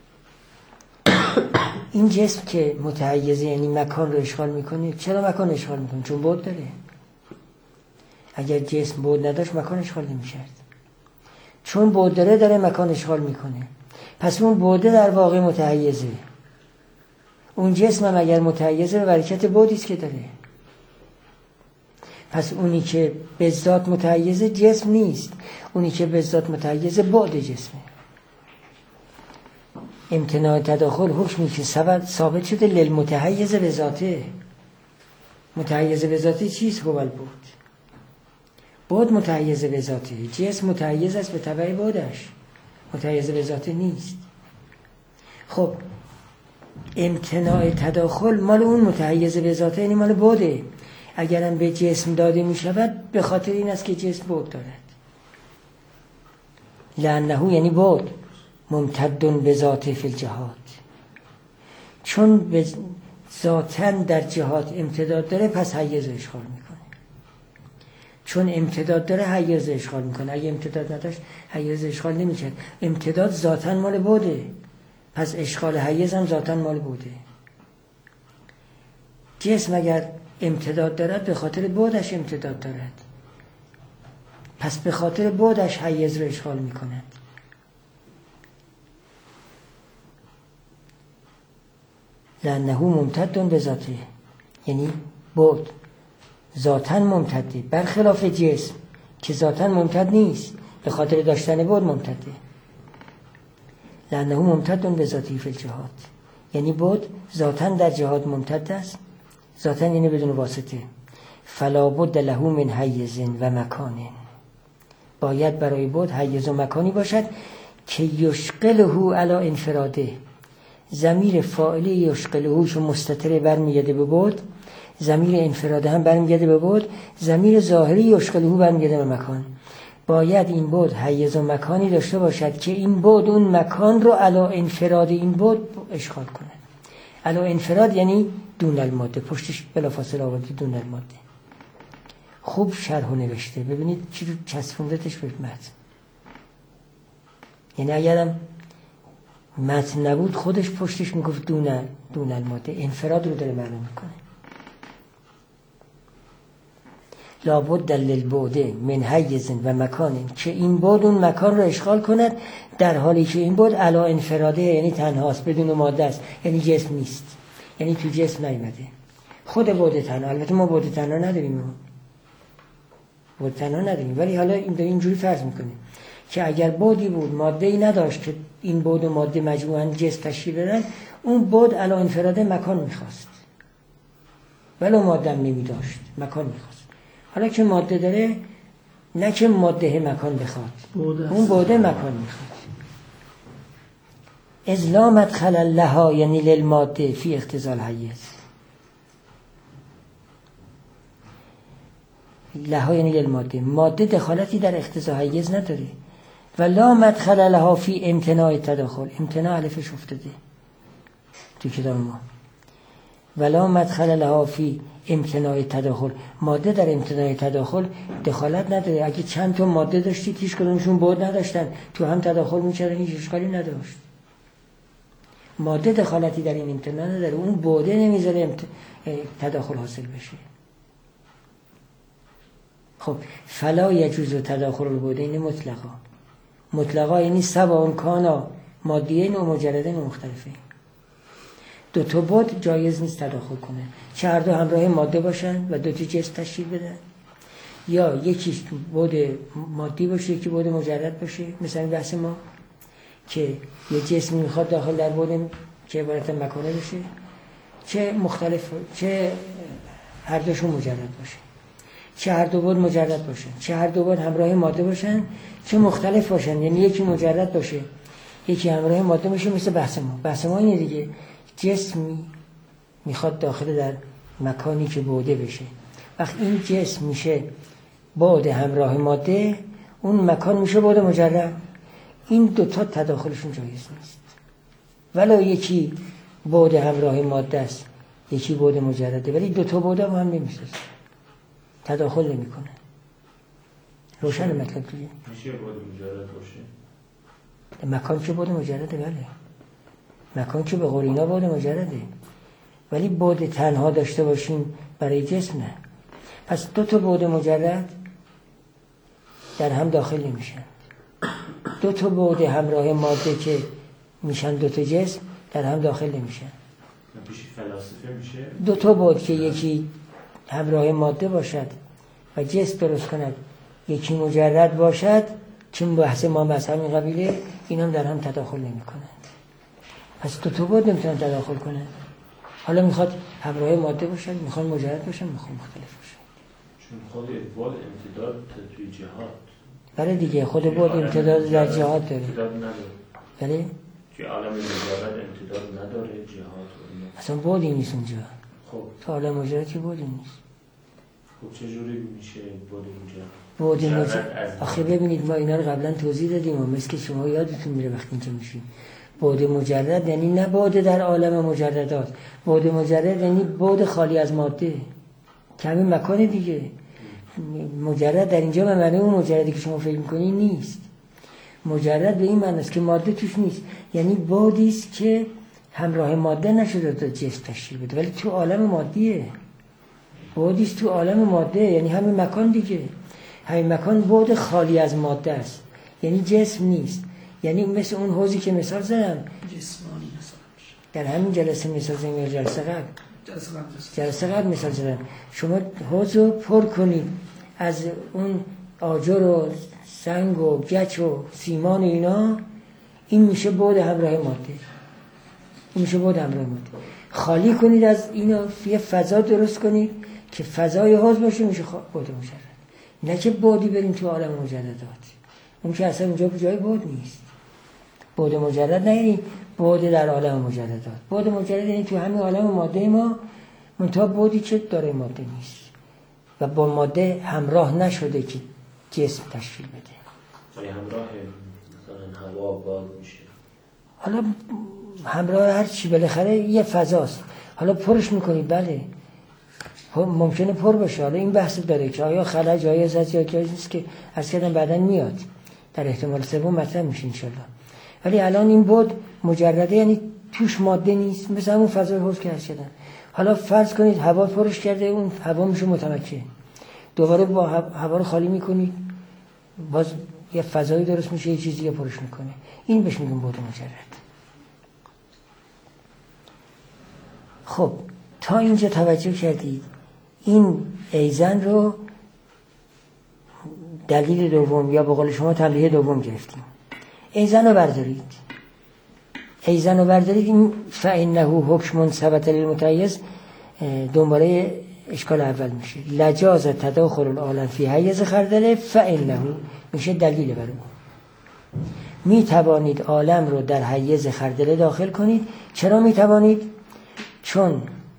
این جسم که متحیزه یعنی مکان رو اشغال میکنه. چرا مکان اشغال میکنه؟ چون بعد داره. اگر جسم بعد نداشت مکان اشغال نمیشد. چون بعد داره داره مکان اشغال میکنه. پس اون بعده در واقع متحیزه. اون جسم هم اگر متحیزه به برکت بعدی است که داره. پس اونی که به ذات متحیزه جسم نیست. اونی که به ذات متحیزه بعد جسمه. امتناع تداخل حکمی که ثابت شده للمتحیز به ذاته. متحیز به ذاته چیست؟ هو البعد. بعد متحیز به ذاته. جسم متحیز است به تبع بعدش. متحیز به ذاته نیست. خب امتناع تداخل مال اون متحیز به ذاته یعنی مال بعده. اگرم به جسم داده می شود به خاطر این است که جسم بعد دارد. لأنه یعنی بعد ممتدن به ذات فی الجهات. چون به ذاتاً در جهات امتداد داره پس حیز اشغال میکنه. چون امتداد داره حیز اشغال میکنه. اگه امتداد نداشت حیز اشغال نمیکرد. امتداد ذاتاً مال بعده، پس اشغال حیز هم ذاتاً مال بعده. جسم اگر امتداد دارد به خاطر بعدش امتداد دارد، پس به خاطر بعدش حیز رو اشغال میکند. لأنه ممتد به ذاته یعنی بعد ذاتاً ممتده، برخلاف جسم که ذاتاً ممتد نیست، به خاطر داشتن بعد ممتده. لأنه ممتد به ذاته فی الجهات یعنی بعد ذاتاً در جهات ممتد است. ذاتاً یعنی بدون واسطه. فلا بد له من حیز و مکان. باید برای بعد حیز و مکانی باشد که یشغله علی انفراده. ضمیر فاعل یشغله چون مستتر برمیگرده به بعد، ضمیر انفراده هم برمیگرده به بعد، ضمیر ظاهری یشغله برمیگرده به مکان. باید این بعد حیز و مکانی داشته باشد که این بعد اون مکان رو علی انفراد این بعد اشغال کنه. علی انفراد یعنی دون الماده، پشتش بلافاصله آورده دون الماده. خوب شرح و نوشته. ببینید چی رو چسبوندتش به متن. یعنی اگرم متن نبود خودش پشتش میگفت دون دون الماده. انفراد رو داره معلوم میکنه. لابد للبعد من حیز و مکان که این بعد اون مکان رو اشغال کند، در حالی که این بعد علی انفراده یعنی تنهاست، بدون ماده است، یعنی جسم نیست، یعنی تو جسم نیامده. خود بعد تنها. البته ما بعد تنها نداریم، بعد تنها نداریم، ولی حالا این اینجوری فرض میکنیم که اگر بعدی بود ماده‌ای نداشت که این بعد و ماده مجموعاً جسم تشکیل بدن، اون بعد علی انفراده مکان میخواست، ولو ماده هم نمیداشت مکان میخواست. حالا که ماده داره، نه که ماده مکان بخواد، اون بعد مکان میخواد. از لا مدخل لها یعنی للماده فی اختزال حیز. لها یعنی للماده، ماده دخالتی در اختزال حیز نداره. و لا مدخل لها فی امتناع تداخل، امتناع الفش افتاده تو کتاب ما. و لا مدخل لها فی امتناع تداخل، ماده در امتناع تداخل دخالت نداره. اگه چند تا ماده داشتید هیچ کدومشون بعد نداشتن، تو هم تداخل می‌کردن، هیچ اشکالی نداشت. ماده دخالتی در این امتناع نداره، اون بعده نمیذاره امت... تداخل حاصل بشه. خب فلا یجوز تداخل البعدین مطلقا. مطلقا یعنی سواء کانا مادیین و مجردین و مختلفین. دو تا بعد جایز نیست تداخل کنه، چه هر دو همراه ماده باشن و دو تا جسم تشکیل بدن، یا یکیش بعد مادی باشه یکی بعد مجرد باشه. مثلا بحث ما که یه جسمی میخواد داخل در بعد که عبارت مکانه بشه، چه مختلف، چه هر دوشون مجرد باشه، چه هر دو بعد مجرد باشن، چه هر دو بعد همراه ماده باشن، چه مختلف باشن، یعنی یکی مجرد باشه یکی همراه ماده باشه. مثل بحث ما بحث ما اینه دیگه، جسمی میخواد داخل در مکانی که بعده بشه، وقتی این جسم میشه بعد همراه ماده، اون مکان میشه بعد مجرد. این دوتا تداخلشون جایز نیست، ولو یکی بعد همراه ماده است یکی بعد مجرده، ولی دوتا بعد هم هم نمیسازه، تداخل نمیکنه. روشن مطلب دیگه. میشه بعد مجرد باشه؟ مکان که بعد مجرده، بله مکان که به قول اینا بعد مجرده، ولی بعد تنها داشته باشیم برای جسم نه. پس دو تا بعد مجرد در هم داخل نمیشن، دو تا بعد همراه ماده که میشن دو تا جسم در هم داخل نمیشن. پیش فلاسفه میشه دو تا بعد که یکی همراه ماده باشد و جسم درست کند، یکی مجرد باشد، چون بحث ما از همین قبیله، این هم در هم تداخل نمی کنند. پس دو تا بعد نمیتونن تداخل کنند. حالا میخواد همراه ماده باشد، میخواد مجرد باشد، میخواد مختلف باشد. چون خود بعد امتداد توی جهات. بله دیگه، خود بعد امتداد در جهات داره. امتداد نداره. بله؟ که عالم مجرد امتداد نداره، جهات اصلا بعدی نیست اونجا. خب تو عالم مجرد که بعدی نیست. خب چجوری میشه بعد مجرد؟ بعد مجرد آخه ببینید ما اینا رو قبلا توضیح دادیم و مثل که شما یادتون میره وقتی اینجا میشیم. بعد مجرد یعنی نه بعد در عالم مجردات، بعد مجرد یعنی بعد خالی از ماده، کمی مکان دیگه. مجرد در اینجا به معنی اون مجردی که شما فکر میکنید نیست. مجرد به این معنی است که ماده توش نیست، یعنی بعدی است که همراه ماده نشده تا جسم تشکیل بده، ولی تو عالم مادیه. بعدی است تو عالم ماده، یعنی همین مکان دیگه. همین مکان بعد خالی از ماده است، یعنی جسم نیست. یعنی مثل اون حوضی که مثال زدم جسمانی مثال در همین جلسه مثال زدم یا جلسه قبل جلسه قبل مثال زدم، شما حوض رو پر کنید از اون آجر و سنگ و گچ و سیمان اینا، این میشه بعد همراه ماده، این میشه بعد همراه ماده. خالی کنید از اینا، یه فضا درست کنید که فضای حوض باشه، میشه بعد مجرد. نه که بعدی بریم تو عالم مجردات، اون که اصلا اونجا جای بعد نیست. بعد مجرد نه یعنی بعد در عالم مجردات، بعد مجرد یعنی تو همین عالم ماده ما، منتها بعدی که داره ماده نیست و با ماده همراه نشده که جسم تشکیل بده. ولی همراه مثلا هوا باد میشه. حالا همراه هر چی بالاخره یه فضاست. حالا پرش میکنید، بله ممکنه پر باشه. حالا این بحث داره که آیا خلا جایز است یا جایز نیست، که عرض کردم بعداً میاد در احتمال سوم مطرح میشه انشالله. ولی الان این بعد مجرده یعنی توش ماده نیست، مثل اون فضای حوض که عرض کردم. حالا فرض کنید هوا پرش کرده، اون هوا میشه متمکن، دوباره با هوا رو خالی میکنید، باز یه فضایی درست میشه، یه چیزی پرش میکنه. این بهش میگیم بعد مجرد. خب تا اینجا توجه کردید این ایزن رو دلیل دوم یا به قول شما تنبیه دوم گرفتیم. ایزن رو بردارید، ایزن رو بردارید، این فإنه حکم ثبت للمتحیز دنباله اشکال اول میشه. لجاز تداخل العالم فی حیز خردله فإنه میشه دلیل بر اون. می توانید عالم رو در حیز خردله داخل کنید. چرا می توانید؟ چون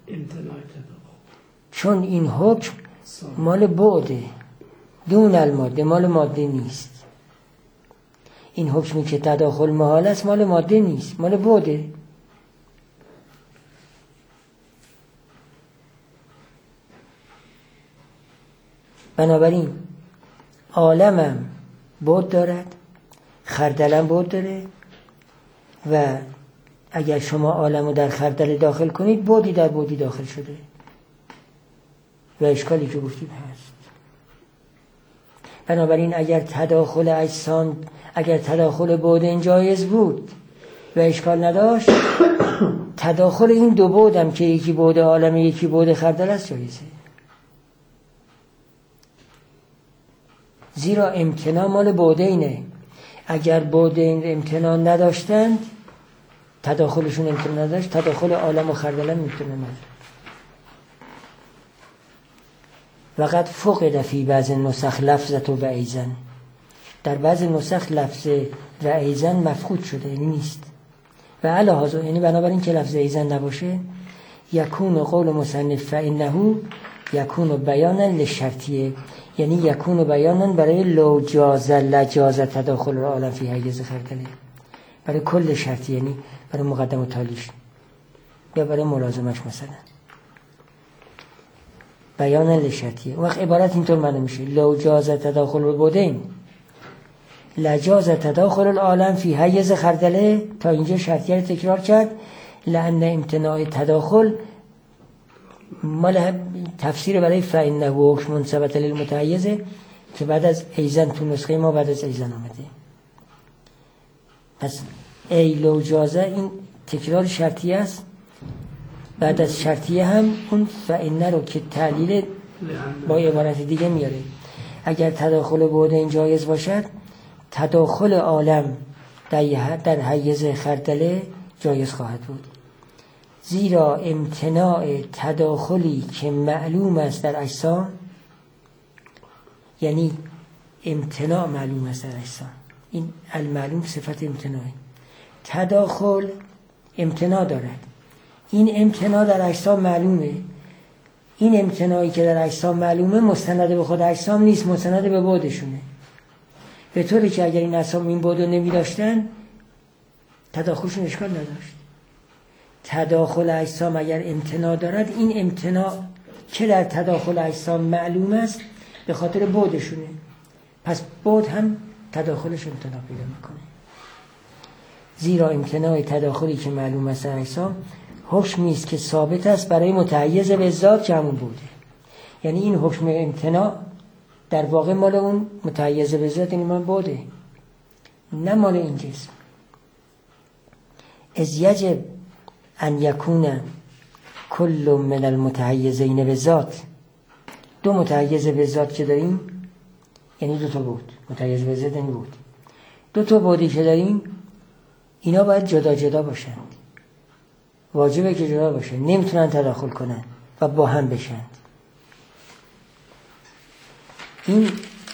چون این حکم مال بعده، دون الماده، مال ماده نیست. این حکمی که تداخل محال است مال ماده نیست، مال بعده. بنابراین عالمم بعد دارد، خردلم بعد داره و اگر شما عالم رو در خردل داخل کنید بعدی در بعدی داخل شده و اشکالی که گفتیم هست. بنابراین اگر تداخل اجسام، اگر تداخل بعد جایز بود و اشکال نداشت، تداخل این دو بعد هم که یکی بعد عالم یکی بعد خردل است جایزه. زیرا امتناع مال بعدینه. اگر بعدین امتناع نداشتند، تداخلشون امتناع نداشت، تداخل عالم و خردل هم امتناع نداشت. وقد فقد فی بعض نسخ لفظت و ایزن، در بعض نسخ لفظ و ایزن مفقود شده، یعنی نیست. و علی هذا، یعنی بنابراین که لفظ ایزن نباشه، یکون قول مصنف فإنه یکون بیانا للشرطیه، یعنی یکون بیانا برای لو جاز لجاز تداخل العالم فی حیز خردله، برای کل شرطی، یعنی برای مقدم و تالیش یا برای ملازمش مثلا. بیانا للشرطیه. وقت عبارت اینطور معنی میشه: لو جاز تداخل البعدین لجاز تداخل العالم فی حیز خردله. تا اینجا شرطیه رو تکرار کرد، لأن امتناع تداخل مال تفسیر برای فإنه حکم ثبت للمتحیز که بعد از ایزن تو نسخه ما بعد از ایزن آمده. پس ای لو جازه این تکرار شرطیه است. بعد از شرطیه هم اون فإنه رو که تعلیل با عبارت دیگه میاره. اگر تداخل بعدین جایز باشد، تداخل عالم در حیز خردله جایز خواهد بود. زیرا امتناع تداخلی که معلوم است در اجسام، یعنی امتناع معلوم است در اجسام، این المعلوم صفت امتناع، تداخل امتناع دارد. این امتناع در اجسام معلومه. این امتناعی که در اجسام معلومه مستند به خود اجسام نیست، مستند به بعدشونه. به طوری که اگر این اجسام این بعد رو نمی داشتن، تداخلشون اشکال نداشت. تداخل اجسام اگر امتناع دارد، این امتناع که در تداخل اجسام معلوم است به خاطر بعدشونه، پس بعد هم تداخلش امتناع پیدا میکنه. زیرا امتناع تداخلی که معلوم است در اجسام حکمی است که ثابت است برای متحیز به ذات که همون بوده. یعنی این حکم امتناع در واقع مال اون متحیز به ذات، یعنی من بوده، نه مال این جسم. از یجب ان یکون کل من المتحیزین به ذات. دو متحیز به ذات که داریم، یعنی دو تا بود، متحیز به ذات یعنی بود، دو تا بودی که داریم، اینا باید جدا جدا باشند. واجبه که جدا باشند، نمیتونن تداخل کنن و با هم بشند. این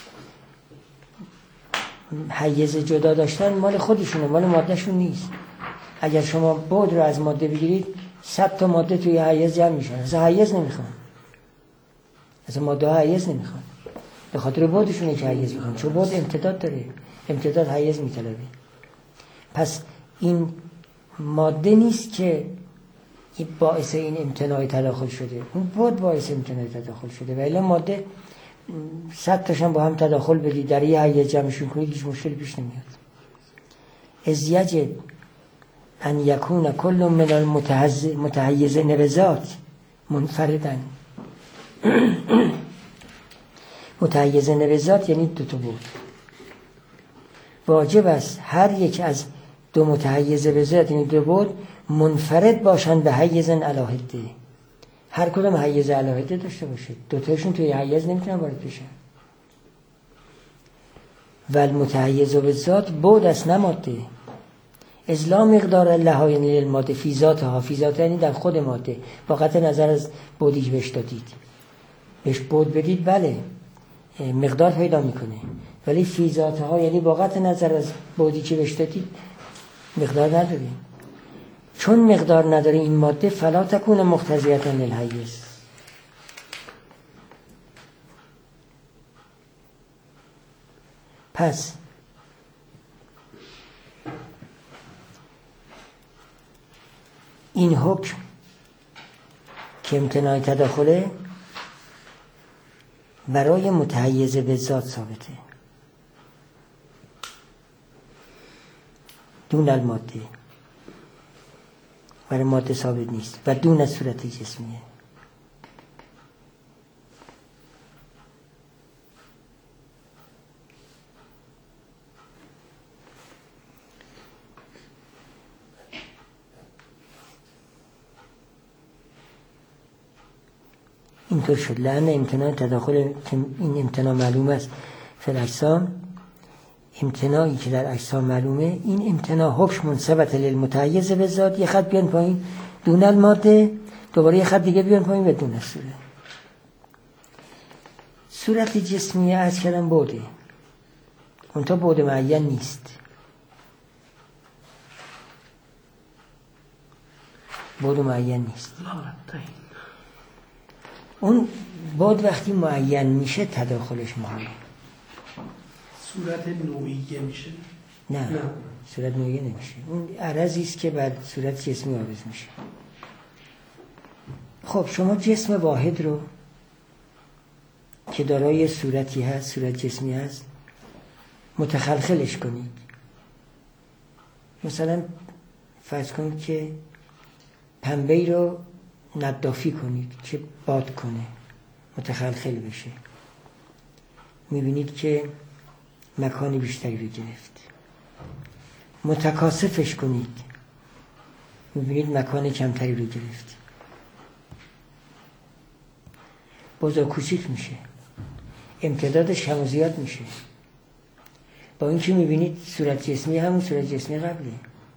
حیز جدا داشتن مال خودشونه، مال مادهشون نیست. اگر شما بعد رو از ماده بگیرید، صد تا ماده توی حیز جمع میشن. از حیز نمیخوان، از ماده ها حیز نمیخوان، به خاطر بعدشونه که حیز میخوان، چون بعد امتداد داره، امتداد حیز میطلبه. پس این ماده نیست که باعث این امتناع تداخل شده، اون بعد باعث امتناع تداخل شده. و الا ماده صد تاشن با هم تداخل بدید، در یه حیز جمعشون کنید، هیچ مشکلی پیش نمیاد. از یجب ان یکون کل من المتحیزین به ذات منفردن. متحیزین به ذات یعنی دو تا بود. واجب است هر یک از دو متحیز به ذات یعنی دو بود منفرد باشند به حیزن علاهده، هر کدوم حیز علاقه داشته باشه، دوتاشون توی حیز نمیتونن وارد بشن. و المتحیز به ذات بود است نه ماده. اذ لا مقدار لهاین للماده فی ذاتها، فی ذات یعنی در خود ماده، با قطع نظر از بودی که بهش دادید. بهش بود بدید بله مقدار پیدا میکنه، ولی فی ذاتها یعنی با قطع نظر از بودی که بهش دادید مقدار نداره. چون مقدار نداره این ماده فلا تکون مقتضیة للحیز. پس این حکم که امتناع تداخله برای متحیز به ذات ثابته دون الماده، برای ماده ثابت نیست و دون از صورت جسمیه. اینطور شد. لأن امتناع تداخل که این امتناع معلوم است فی الاجسام، امتناعی که در اجسام معلومه، این امتناع حکم منصبت للمتحیز به ذات. یه خط بیان پایین دون الماده، دوباره یه خط دیگه بیان پایین بدون الصورت. صورت جسمیه از کردن بوده، اونتا بود معین نیست. بود معین نیست. اون بود وقتی معین میشه تداخلش مهمه. صورت نوعیه میشه؟ نه, نه. صورت نوعیه نمیشه. اون عرضی است که بر صورت جسمی عارض میشه. خب شما جسم واحد رو که دارای صورتی هست، صورت جسمی هست، متخلخلش کنید. مثلا فرض کنید که پنبه‌ای رو ندافی کنید که باد کنه، متخلخل بشه، میبینید که مکانی بیشتری رو گرفت. متکاثفش کنید، میبینید مکان کمتری رو گرفت. بزرگ کوچیک میشه، امتدادش کم و زیاد میشه. با اینکه میبینید صورت جسمی همون صورت جسمی قبله،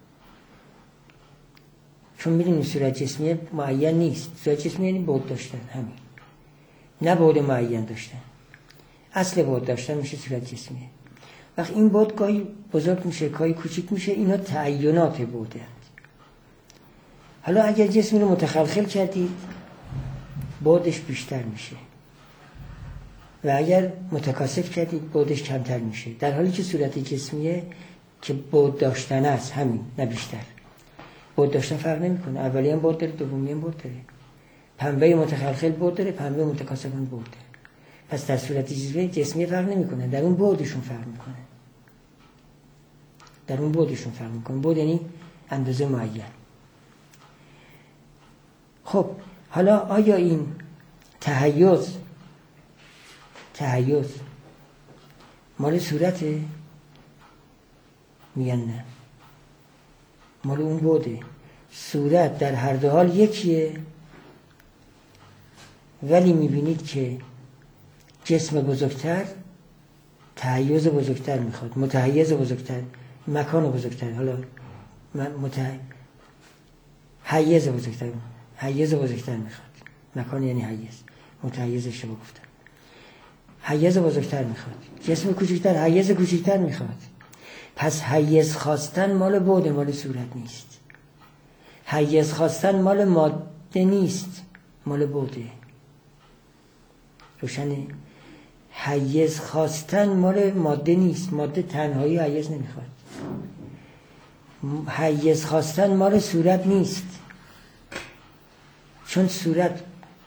چون میدونید صورت جسمی معین نیست. صورت جسمی یعنی بود داشتن، همین، نه بود معین داشتن. اصل بود داشتن میشه صورت جسمیه. وقتی این بود گاهی بزرگ میشه، گاهی کوچیک میشه، اینا تعینات بوده. حالا اگر جسمی رو متخلخل کردید بودش بیشتر میشه و اگر متکاثف کردید بودش کمتر میشه، در حالی که صورت جسمیه که بود داشتن است، همین، نه بیشتر. بود داشتن فرق نمیکنه، اولی هم بود داره، دومی هم بود داره. پنبه متخلخل بود داره، پنبه متکاثف هم بود داره. پس در صورت جسمی جسمی فرق نمیکنه، در اون بودشون فرق میکنه. در اون بودشون فرق میکنه. بود یعنی اندازه معین. خب حالا آیا این تحیز تحیز مال صورته؟ میگن نه، مال اون بوده. صورت در هر دو حال یکیه، ولی میبینید که جسم بزرگتر تحیز بزرگتر میخواد، متحیز بزرگتر، مکان بزرگتر. حالا متحیز حیز بزرگتر، حیز بزرگتر میخواد. مکان یعنی حیز، متحیز اشتباه گفتم. حیز بزرگتر میخواد، جسم کوچکتر حیز کوچکتر میخواد. پس حیز خواستن مال بوده، مال صورت نیست. حیز خواستن مال ماده نیست، مال بوده. روشنه؟ حیز خواستن مال ماده نیست، ماده تنهایی حیز نمیخواد. حیز خواستن مال صورت نیست، چون صورت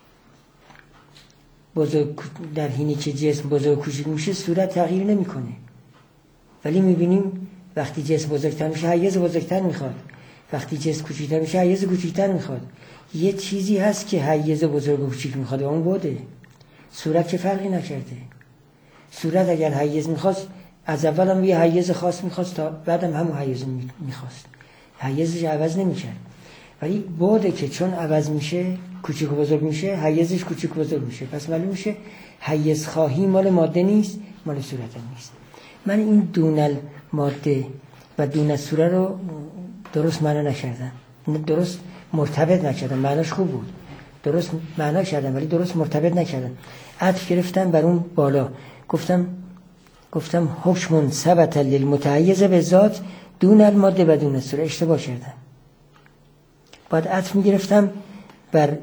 بزرگ در حینی که جسم بزرگ کوچیک میشه صورت تغییر نمیکنه، ولی میبینیم وقتی جسم بزرگتر میشه حیز بزرگتر میخواد، وقتی جسم کوچیکتر میشه حیز کوچیکتر میخواد. یه چیزی هست که حیز بزرگ و کوچیک میخواد و اون بوده. صورت که فرقی نکرده. صورت اگر حیز میخواست از اول هم یه حیز خاص میخواست تا بعدم همون حیز میخواست، حیزش عوض نمیکرد. ولی بعده که چون عوض میشه کوچیک و بزرگ میشه، حیزش کوچیک و بزرگ میشه، پس معلوم میشه حیز خواهی مال ماده نیست، مال صورت هم نیست. من این دون الماده و دون الصوره رو درست معنا نکردم، درست مرتبط نکردم. معناش خوب بود، درست معنا کردم ولی درست مرتبط نکردم. عطف گرفتم بر اون بالا، گفتم گفتم حکم ثبت للمتحیز به ذات دون الماده و دون الصوره. اشتباه کردم، باید عطف میگرفتم بر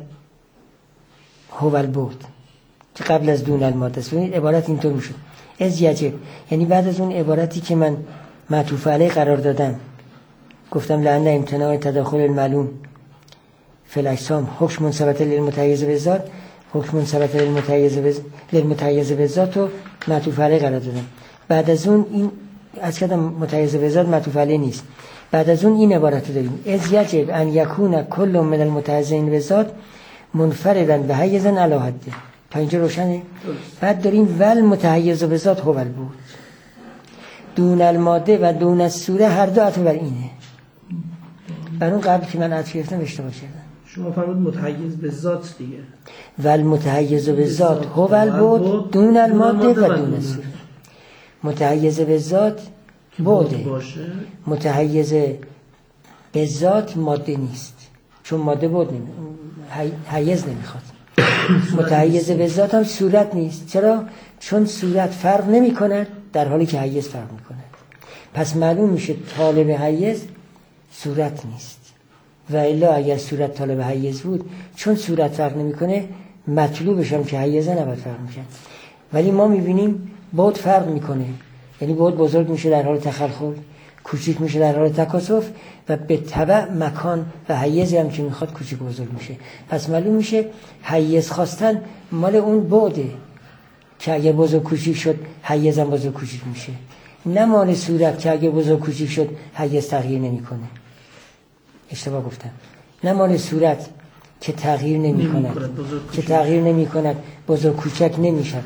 هو البعد که قبل از دون الماده است. ببینید عبارت اینطور میشد از یجب، یعنی بعد از اون عبارتی که من معطوف علیه قرار دادم، گفتم لأن امتناع تداخل المعلوم فی الاجسام حکم ثبت للمتحیز به ذات، حکم ثبت للمتحیز به ذات رو معطوف علیه قرار دادم. بعد از اون این از کدام متحیز به ذات معطوف علیه نیست، بعد از اون این عبارت رو داریم از یجب ان یکون کل من المتحیزین به ذات منفردا به حیز علی حده. تا اینجا روشنه؟ بعد داریم ول متحیز به ذات هو البعد. دون الماده و دون الصوره هر دو عطف بر اینه. بر اون قبل که من عطف گرفتم اشتباه کردم. شما فرمود متحیز به ذات دیگه. ول متحیز به ذات هو البعد دون الماده و دون الصوره. متحیز به ذات بعده، متحیز به ذات ماده نیست، چون ماده بعد نمی حیز نمیخواد. متحیز به ذات هم صورت نیست. چرا؟ چون صورت فرق نمی کند در حالی که حیز فرق می کند. پس معلوم میشه طالب حیز صورت نیست، و الا اگر صورت طالب حیز بود، چون صورت فرق نمی کنه مطلوبش هم که حیزه نباید فرق میشه. ولی ما میبینیم بعد فرق میکنه، یعنی بعد بزرگ میشه در حال تخلخل، کوچیک میشه در حال تکاثف، و به تبع مکان و حیزی هم که میخواد کوچیک و بزرگ میشه. پس معلوم میشه حیز خواستن مال اون بعده که اگه بزرگ کوچیک شد حیز هم بزرگ کوچیک میشه، نه مال صورت که اگه بزرگ کوچیک شد حیز تغییر نمیکنه. اشتباه گفتم. نه مال صورت که تغییر نمیکند، که تغییر نمیکند بزرگ کوچک نمیشود.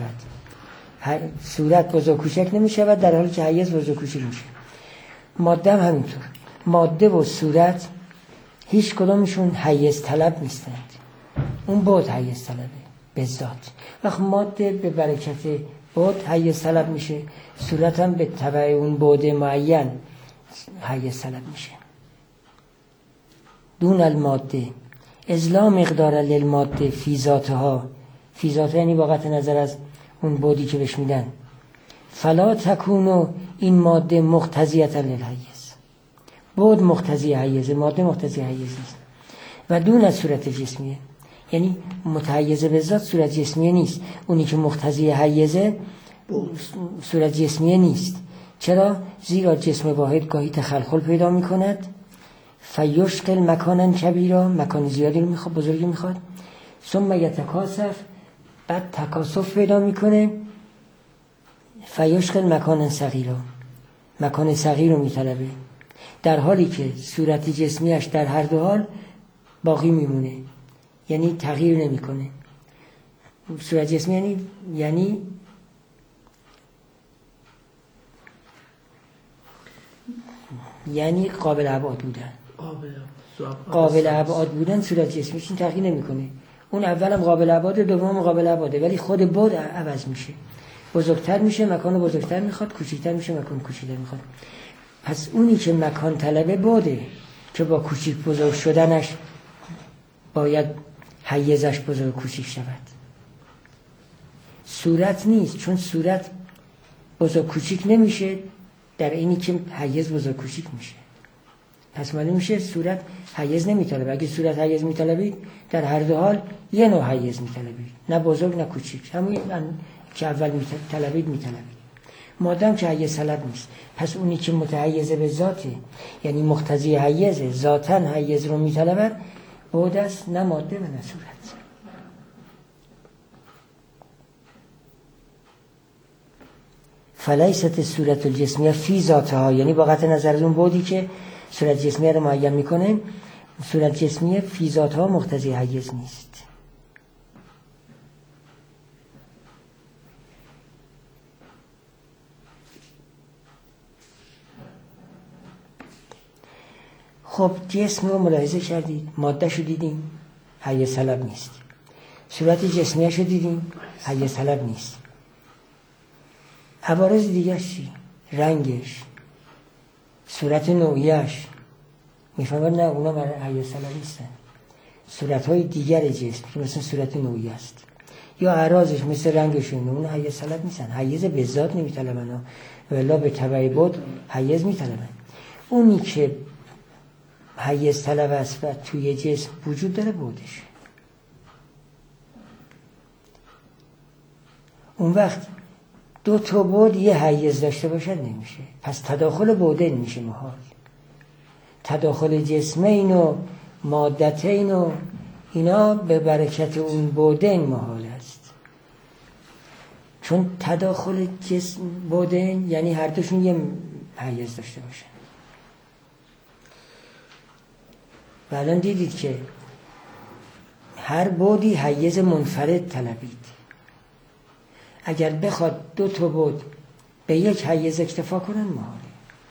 صورت بزرگ کوچک نمیشود در حالی که حیز بزرگ کوچیک میشه. ماده هم همینطور. ماده و صورت هیچ کدامشون حیز طلب نیستند. اون بعد حیز طلبه به ذات. وقت ماده به برکت بعد حیز طلب میشه، صورت هم به تبع اون بعد معین حیز طلب میشه. دون الماده اذ لا مقدار للماده فی ذاتها، فی ذاتها یعنی با قطع نظر از اون بعدی که بهش میدن، فلا تکونو این ماده مقتضیه للحیز. بعد مقتضی حیز، ماده مقتضی حیز نیست. و دون از صورت جسمیه، یعنی متحیز به ذات صورت جسمیه نیست. اونی که مقتضی حیزه صورت جسمیه نیست. چرا؟ زیرا جسم واحد گاهی تخلخل پیدا میکند، فیشغل مکانا کبیرا، مکان زیادی رو میخواد، بزرگی میخواد، ثم یتکاثف، بعد تکاثف پیدا میکنه، فیشغل مکانا صغیرا، مکان صغیر رو میطلبه، در حالی که صورت جسمیش در هر دو حال باقی میمونه، یعنی تغییر نمیکنه. صورت جسمی یعنی یعنی یعنی قابل ابعاد بودن. قابل ابعاد بودن صورت جسمیش این تغییر نمیکنه. اون اولم قابل ابعاده، دوم قابل ابعاده، ولی خود بعد عوض میشه، بزرگتر میشه، مکان بزرگتر میخواد، کوچیکتر میشه، مکان کوچیکتر میخواد. پس اونی که مکان طلبه بعده که با کوچیک بزرگ شدنش باید حیزش بزرگ کوچیک شود. صورت نیست، چون صورت بزرگ کوچیک نمیشه در اینی که حیز بزرگ کوچیک میشه. پس معلوم میشه صورت حیز نمیطلبه. اگه صورت حیز میطلبید در هر دو حال یه نوع حیز میطلبید، نه بزرگ نه کوچیک، همون که اول میطلبید میطلبید. مادام که حیز طلب نیست، پس اونی که متحیز به ذاته، یعنی مقتضی حیزه، ذاتن حیز رو میطلبد، بعد است، نه ماده و نه صورت. فلیست صورت الجسمیه فی ذاتها، یعنی با قطع نظر از اون بعدی که صورت جسمیه رو معین میکنه، صورت جسمیه فی ذاتها مقتضی حیز نیست. خب جسم رو ملاحظه کردید، ماده شو دیدیم، حی طلب نیست. صورت جسمیش رو دیدیم، حی طلب نیست. عوارض دیگه چی؟ رنگش، صورت نوعیش، میفهمن نه اونا حی طلب نیستن. صورت‌های دیگر جسم که مثلا صورت نوعی است یا اعراضش مثل رنگشون، اون حیز طلب نیستن. حیز به ذات نمیطلبن ولی به تبع بود حیز میطلبن. اونی که حیز طلب است و توی جسم وجود داره بودش، اون وقت دو تا بود یه حیز داشته باشد نمیشه. پس تداخل بودین میشه محال. تداخل جسمین و مادتین و اینا به برکت اون بودین محال است. چون تداخل جسم بودین یعنی هر دوشون یه حیز داشته باشن. و الان دیدید که هر بودی حیز منفرد طلبید. اگر بخواد دو تا بود به یک حیز اکتفا کنن محاله.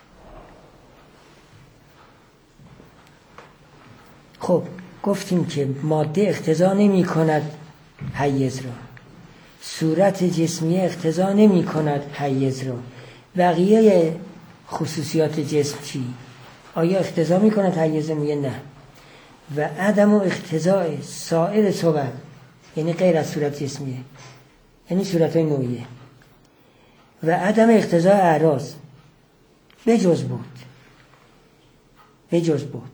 خب گفتیم که ماده اقتضا نمی کند حیز را، صورت جسمی اقتضا نمی کند حیز را. بقیه خصوصیات جسم چی؟ آیا اقتضا می کند حیز؟ میگه نه. و عدم و اقتضاء سایر صور یعنی غیر از صورت جسمیه، یعنی صورت های نوعیه. و عدم اقتضاء اعراض بجز بود، بجز بود.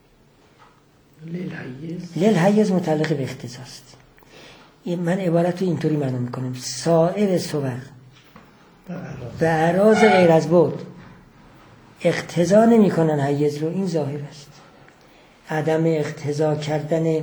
لیل حیز متعلق به اقتضاست. من عبارت رو اینطوری معنی میکنم: سایر صور و اعراض غیر از بود اقتضا نمی کنن حیز رو. این ظاهر است. عدم اقتضا کردن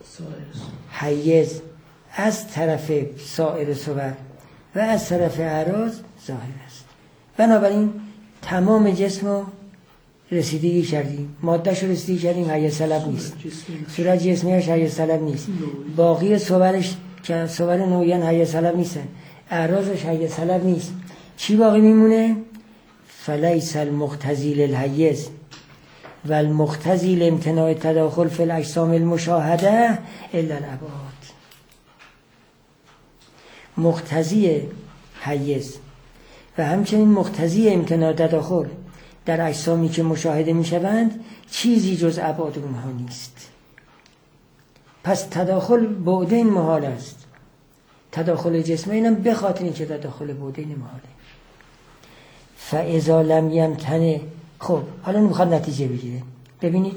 حیز از طرف سایر صور و از طرف اعراض ظاهر است. بنابراین تمام جسم رو رسیدگی کردیم، مادهش رو رسیدگی کردیم، حیز طلب نیست. صورت جسمیش حیز طلب نیست. باقی صورش که صور نوعیان حیز طلب نیستن، اعراضش حیز طلب نیست. چی باقی میمونه؟ فلیس المقتضی للحیز و المقتضی لامتناع تداخل فی الاجسام المشاهده الا الابعاد. مقتضی حیز و همچنین مقتضی امتناع تداخل در اجسامی که مشاهده میشوند چیزی جز ابعاد اونها نیست. پس تداخل بعدین محال است. تداخل جسمین هم به خاطر اینکه تداخل بعدین محاله. فاذا لم یمتنع. خب حالا میخواد نتیجه بگیره. ببینید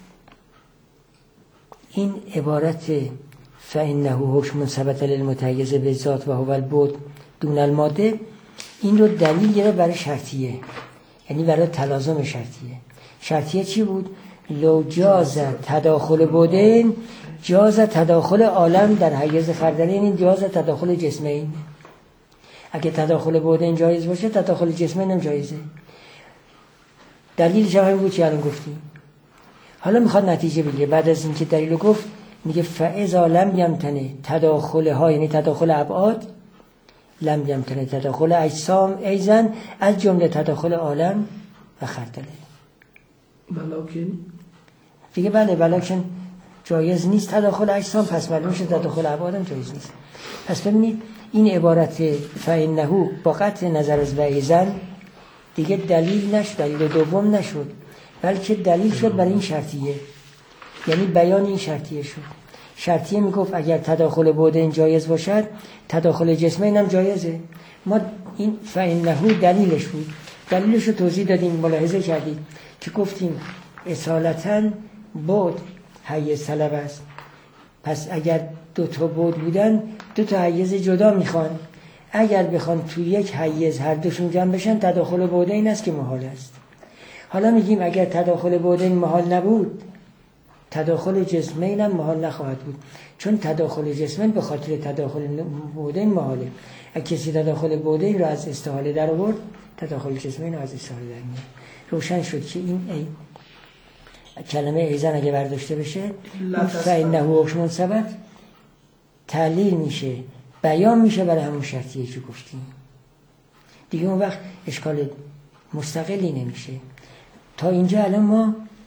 این عبارت فانه حکم ثبت للمتحیز بالذات و هو البعد دون الماده، این رو دلیل گیره برای شرطیه، یعنی برای تلازم شرطیه. شرطیه چی بود؟ لو جاز تداخل بودین جاز تداخل عالم در حیز خردلی، یعنی جاز تداخل جسمین. اگه تداخل بودین جایز باشه تداخل جسمین هم جایزه. دلیلش هم بود که الان گفتیم. حالا میخواد نتیجه بگیره. بعد از اینکه دلیل گفت میگه فاذا لم یمتنع تداخل ها، یعنی تداخل ابعاد، لم یمتنع تداخل اجسام ایضا از جمله تداخل عالم و خردله. بلاکن دیگه بله بلاکن جایز نیست تداخل اجسام، پس معلوم شد تداخل ابعاد هم جایز نیست. پس ببینید این عبارت فانه با قطع نظر از وایزن دیگه دلیل نشد، دلیل دوم نشد، بلکه دلیل شد برای این شرطیه، یعنی بیان این شرطیه شد. شرطیه میگفت اگر تداخل بودین جایز باشد تداخل جسمین هم جایزه. ما این فانه دلیلش بود، دلیلش رو توضیح دادیم، ملاحظه کردید که گفتیم اصالتاً بود حیز طلب است. پس اگر دو تا بود بودن دو تا حیز جدا میخوان، اگر بخوان تو یک حیز هر دوشون جمع بشن تداخل بودین است که محال است. حالا میگیم اگر تداخل بودین محال نبود تداخل جسمین هم محال نخواهد بود، چون تداخل جسمین به خاطر تداخل بودین محاله. اگر کسی تداخل بودین رو از استحاله در آورد تداخل جسمین رو از استحاله در میاد. روشن شد که این ای کلمه ایزن اگه برداشته بشه فانه حکم ثبت تعلیل میشه، بیان میشه برای همون شرطیه که گفتیم. دیگه اون وقت اشکال مستقلی نمیشه. تا اینجا الان ما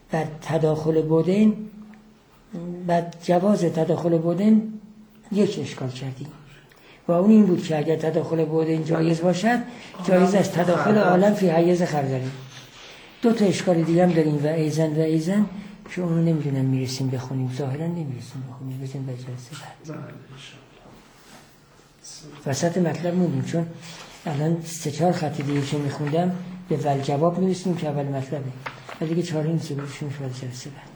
بر تداخل بودین، بر جواز تداخل بودین یک اشکال کردیم و اون این بود که اگر تداخل بودین جایز باشد، جایز است تداخل عالم فی حیز خردلی. دو تا اشکال دیگه هم داریم و ایزن و ایزن که اونو نمیدونم میرسیم بخونیم، ظاهرا نمیرسیم بخونیم، بزن به جلسه بعد. وسط مطلب موندیم چون الان سه چهار خط دیگه که میخوندم به ول جواب میرسیم که اول مطلبه و دیگه چهار این سه بودشون شد جلسه بعد.